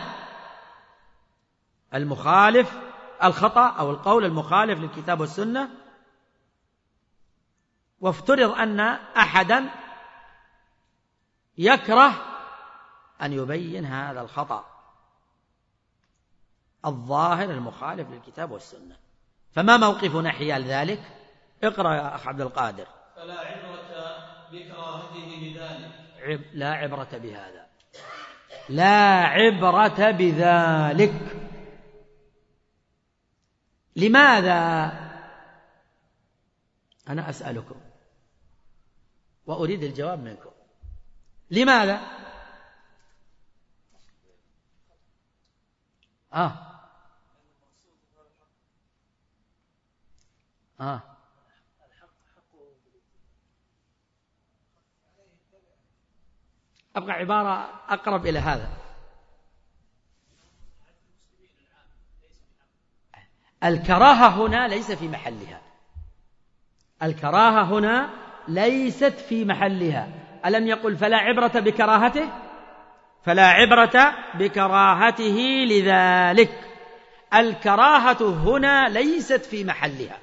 المخالف الخطأ أو القول المخالف للكتاب والسنة، وافترض أن أحدا يكره أن يبين هذا الخطأ الظاهر المخالف للكتاب والسنة، فما موقفنا حيال ذلك؟ اقرأ يا أخ عبد القادر. فلا عبرة بكراهته بذلك. عب... لا عبرة بهذا، لا عبرة بذلك. لماذا؟ أنا أسألكم وأريد الجواب منكم. لماذا؟ آه آه أبقى عبارة أقرب إلى هذا. الكراهة هنا ليس في محلها، الكراهة هنا ليست في محلها. ألم يقل فلا عبرة بكراهته؟ فلا عبرة بكراهته لذلك. الكراهة هنا ليست في محلها،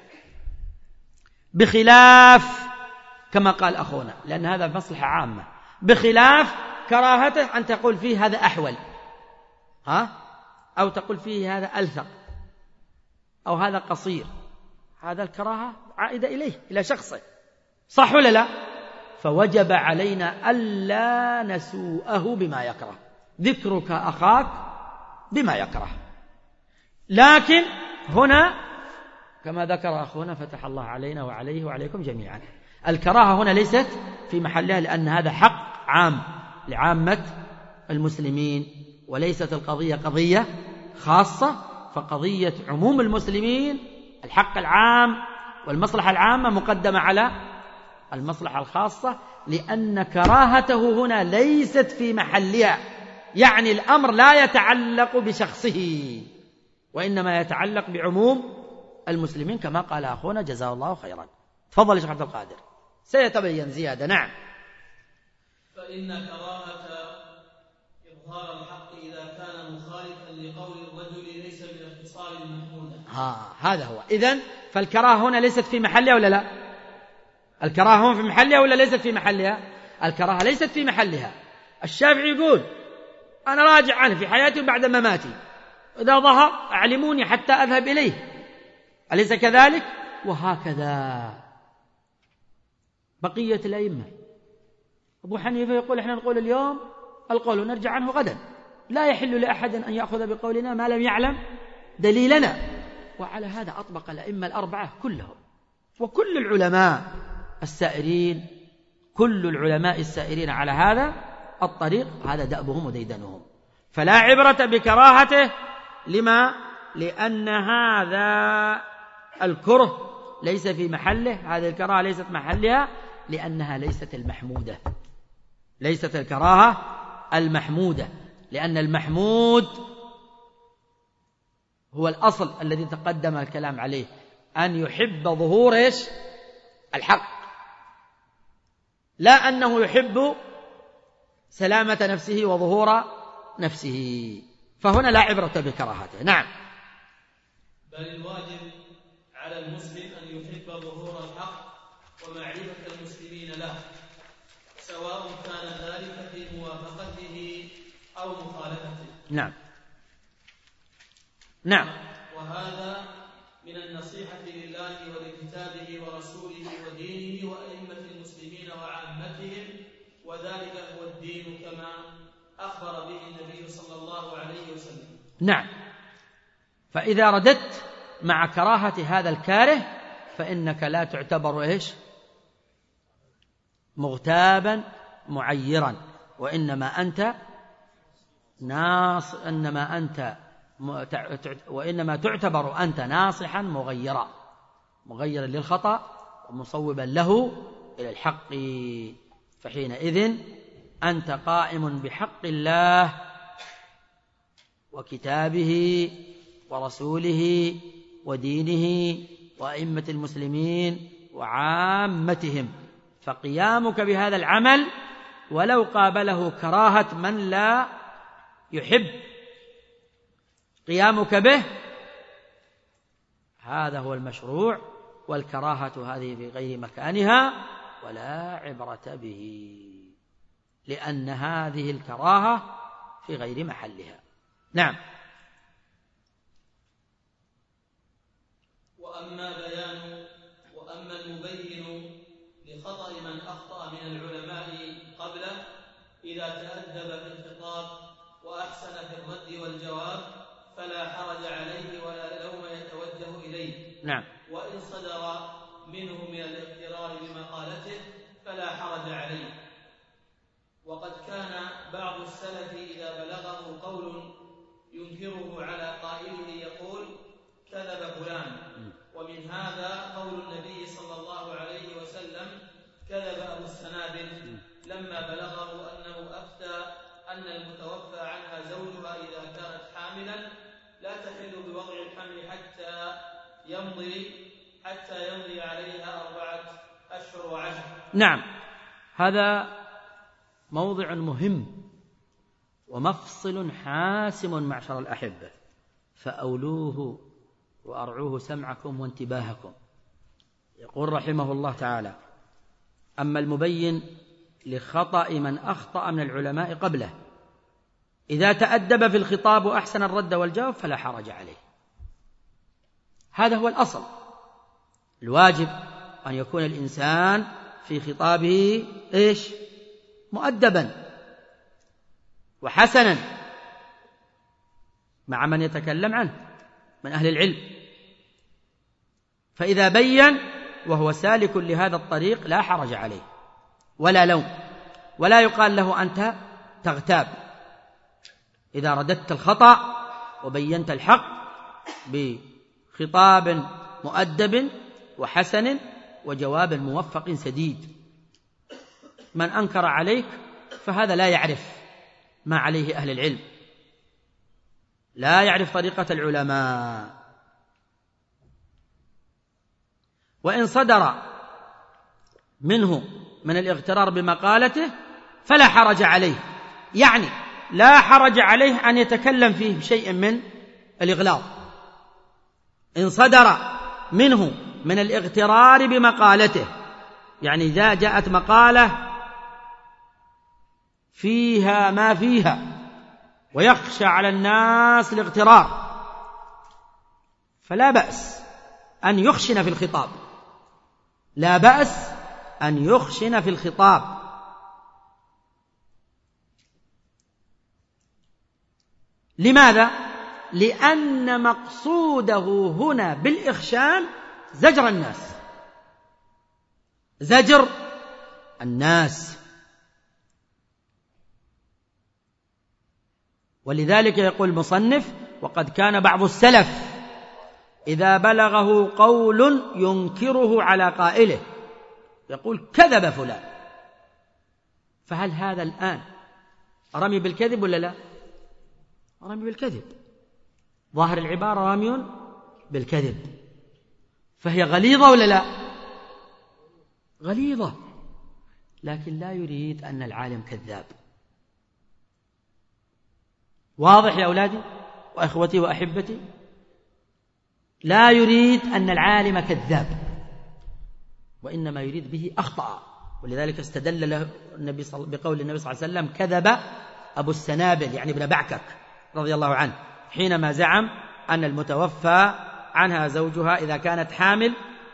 بخلاف كما قال أخونا، لأن هذا مصلحة عامة، بخلاف كراهته أن تقول فيه هذا أحول، ها؟ أو تقول فيه هذا ألثق، أو هذا قصير. هذا الكراهة عائدة إليه، إلى شخصه، صح ولا لا؟ فوجب علينا ألا نسوءه بما يكره، ذكرك أخاك بما يكره. لكن هنا كما ذكر أخونا فتح الله علينا وعليه وعليكم جميعا، الكراهة هنا ليست في محلها، لأن هذا حق عام لعامة المسلمين، وليست القضية قضية خاصة. فقضية عموم المسلمين، الحق العام والمصلحة العامة مقدمة على المصلحة الخاصة، لأن كراهته هنا ليست في محلها، يعني الأمر لا يتعلق بشخصه، وإنما يتعلق بعموم المسلمين كما قال أخونا جزاه الله خيرا. تفضل يا شيخ عبد القادر، سيتبين زيادة. نعم. فإن كراهة إظهار الحق إذا كان مخالفا لقول الرجل ليس من الخصال المحمودة. ها هذا هو. إذن فالكراهة هنا ليست في محلها ولا لا؟ الكراهة هنا في محلها ولا ليست في محلها؟ الكراهة ليست في محلها. الشافعي يقول أنا راجع عنه في حياتي وبعد مماتي، إذا ظهر أعلموني حتى أذهب إليه، أليس كذلك؟ وهكذا بقية الأئمة. أبو حنيفة يقول إحنا نقول اليوم القول ونرجع عنه غدا، لا يحل لأحد أن يأخذ بقولنا ما لم يعلم دليلنا. وعلى هذا أطبق الأئمة الأربعة كلهم، وكل العلماء السائرين كل العلماء السائرين على هذا الطريق، هذا دأبهم وديدنهم. فلا عبرة بكراهته. لما؟ لأن هذا الكره ليس في محله، هذه الكراهة ليست محلها، لأنها ليست المحمودة، ليست الكراهة المحمودة، لأن المحمود هو الأصل الذي تقدم الكلام عليه، أن يحب ظهور إيش؟ الحق، لا أنه يحب سلامة نفسه وظهور نفسه، فهنا لا عبرة بكراهته. نعم. بل الواجب على المسلم أن يحب ظهور الحق ومعرفة المسلمين له، سواء كان ذلك في موافقته أو مخالفته. نعم نعم. وهذا من النصيحة لله ولكتابه ورسوله ودينه وأئمة المسلمين وعامتهم، وذلك هو الدين كما أخبر به النبي صلى الله عليه وسلم. نعم. فإذا رددت مع كراهة هذا الكاره فإنك لا تعتبر إيش؟ مغتابا معيرا، وإنما أنت ناص إنما أنت وإنما تعتبر أنت ناصحا مغيرا، مغيرا للخطأ ومصوبا له إلى الحق، فحينئذ أنت قائم بحق الله وكتابه ورسوله ودينه وأئمة المسلمين وعامتهم، فقيامك بهذا العمل ولو قابله كراهة من لا يحب قيامك به، هذا هو المشروع، والكراهة هذه في غير مكانها ولا عبرة به، لأن هذه الكراهة في غير محلها. نعم. وأما بيان وأما المبين لخطأ من أخطأ من العلماء قبله إذا تأدب في الخطاب وأحسن في الرد والجواب فلا حرج عليه ولا لوم يتوجه إليه. نعم. وإن صدر منه من الاغترار بمقالته فلا حرج عليه. وقد كان بعض السلف إذا بلغه قول ينكره على قائله يقول كذب فلان، ومن هذا قول النبي صلى الله عليه وسلم كذب أبو السنابل لما بلغه أنه أفتى أن المتوفى عنها زوجها إذا كانت حاملا لا تحل بوضع الحمل حتى يمضي حتى يمضي عليها أربعة أشهر وعشر. نعم. هذا موضع مهم ومفصل حاسم معشر الأحبة، فأولوه وأرعوه سمعكم وانتباهكم. يقول رحمه الله تعالى: أما المبين لخطأ من أخطأ من العلماء قبله إذا تأدب في الخطاب وأحسن الرد والجواب فلا حرج عليه. هذا هو الأصل، الواجب أن يكون الإنسان في خطابه إيش؟ مؤدبا وحسنا مع من يتكلم عنه من أهل العلم، فإذا بين وهو سالك لهذا الطريق لا حرج عليه ولا لوم، ولا يقال له أنت تغتاب إذا رددت الخطأ وبينت الحق بخطاب مؤدب وحسن وجواب موفق سديد. من أنكر عليك فهذا لا يعرف ما عليه أهل العلم، لا يعرف طريقة العلماء. وإن صدر منه من الاغترار بمقالته فلا حرج عليه، يعني لا حرج عليه أن يتكلم فيه بشيء من الإغلاظ. إن صدر منه من الاغترار بمقالته، يعني إذا جاءت مقالة فيها ما فيها ويخشى على الناس الاغترار فلا بأس أن يخشن في الخطاب، لا بأس أن يخشن في الخطاب. لماذا؟ لأن مقصوده هنا بالإخشان زجر الناس، زجر الناس. ولذلك يقول المصنف: وقد كان بعض السلف إذا بلغه قول ينكره على قائله يقول كذب فلان. فهل هذا الآن رمي بالكذب ولا لا؟ رمي بالكذب، ظاهر العبارة رمي بالكذب، فهي غليظة ولا لا؟ غليظة، لكن لا يريد أن العالم كذاب. واضح يا أولادي وأخوتي وأحبتي؟ لا يريد أن العالم كذاب، وإنما يريد به أخطأ. ولذلك استدل له النبي صل... بقول النبي صلى الله عليه وسلم: كذب أبو السنابل يعني ابن بعكك رضي الله عنه حينما زعم أن المتوفى عنها زوجها إذا كانت حامل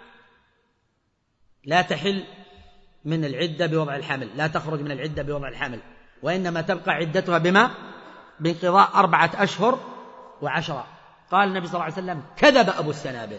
لا تحل من العدة بوضع الحمل، لا تخرج من العدة بوضع الحمل، وإنما تبقى عدتها بما بانقضاء أربعة أشهر وعشرة. قال النبي صلى الله عليه وسلم: كذب أبو السنابل.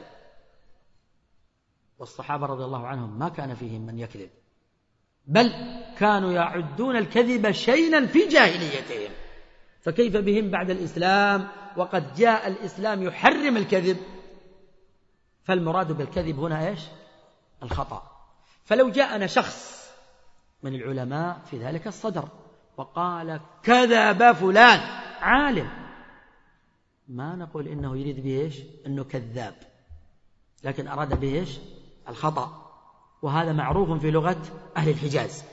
والصحابة رضي الله عنهم ما كان فيهم من يكذب، بل كانوا يعدون الكذب شينا في جاهليتهم، فكيف بهم بعد الإسلام وقد جاء الإسلام يحرم الكذب؟ فالمراد بالكذب هنا إيش؟ الخطأ. فلو جاءنا شخص من العلماء في ذلك الصدر وقال كذب فلان عالم، ما نقول إنه يريد به إيش؟ إنه كذاب، لكن أراد به إيش؟ الخطأ، وهذا معروف في لغة أهل الحجاز.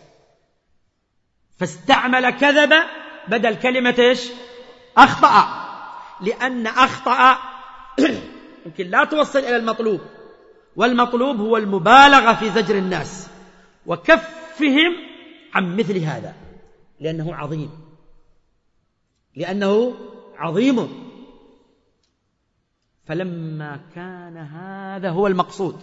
فاستعمل كذب بدل كلمة إيش؟ أخطأ، لأن أخطأ يمكن لا توصل إلى المطلوب، والمطلوب هو المبالغة في زجر الناس وكفهم عن مثل هذا، لأنه عظيم، لأنه عظيم. فلما كان هذا هو المقصود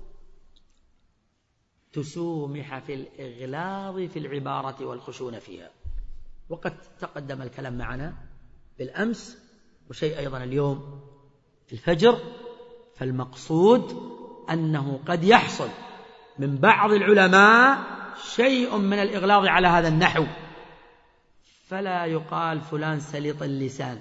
تسومح في الإغلاظ في العبارة والخشونة فيها. وقد تقدم الكلام معنا بالأمس وشيء أيضا اليوم في الفجر. فالمقصود أنه قد يحصل من بعض العلماء شيء من الإغلاظ على هذا النحو، فلا يقال فلان سليط اللسان،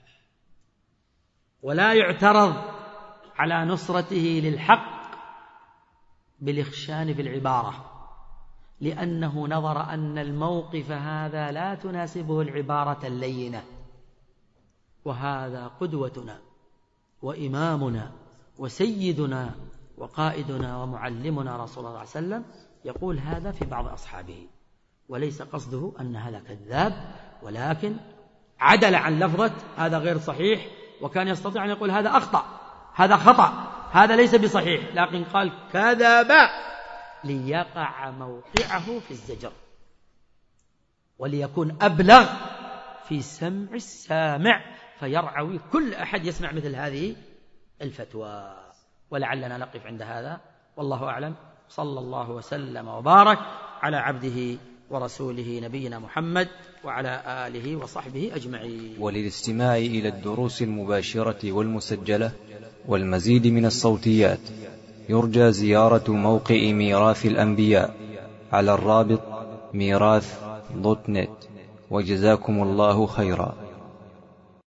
ولا يعترض على نصرته للحق بالإخشان في العبارة، لأنه نظر أن الموقف هذا لا تناسبه العبارة اللينة. وهذا قدوتنا وإمامنا وسيدنا وقائدنا ومعلمنا رسول الله صلى الله عليه وسلم يقول هذا في بعض أصحابه، وليس قصده أن هذا كذاب، ولكن عدل عن لفظة هذا غير صحيح، وكان يستطيع أن يقول هذا أخطأ، هذا خطأ، هذا ليس بصحيح، لكن قال كذب ليقع موقعه في الزجر وليكون أبلغ في سمع السامع، فيرعوي كل أحد يسمع مثل هذه الفتوى. ولعلنا نقف عند هذا، والله أعلم. صلى الله وسلم وبارك على عبده ورسوله نبينا محمد وعلى آله وصحبه أجمعين. وللاستماع إلى الدروس المباشرة والمسجلة والمزيد من الصوتيات يرجى زيارة موقع ميراث الأنبياء على الرابط ميراث دوت نت. وجزاكم الله خيرا.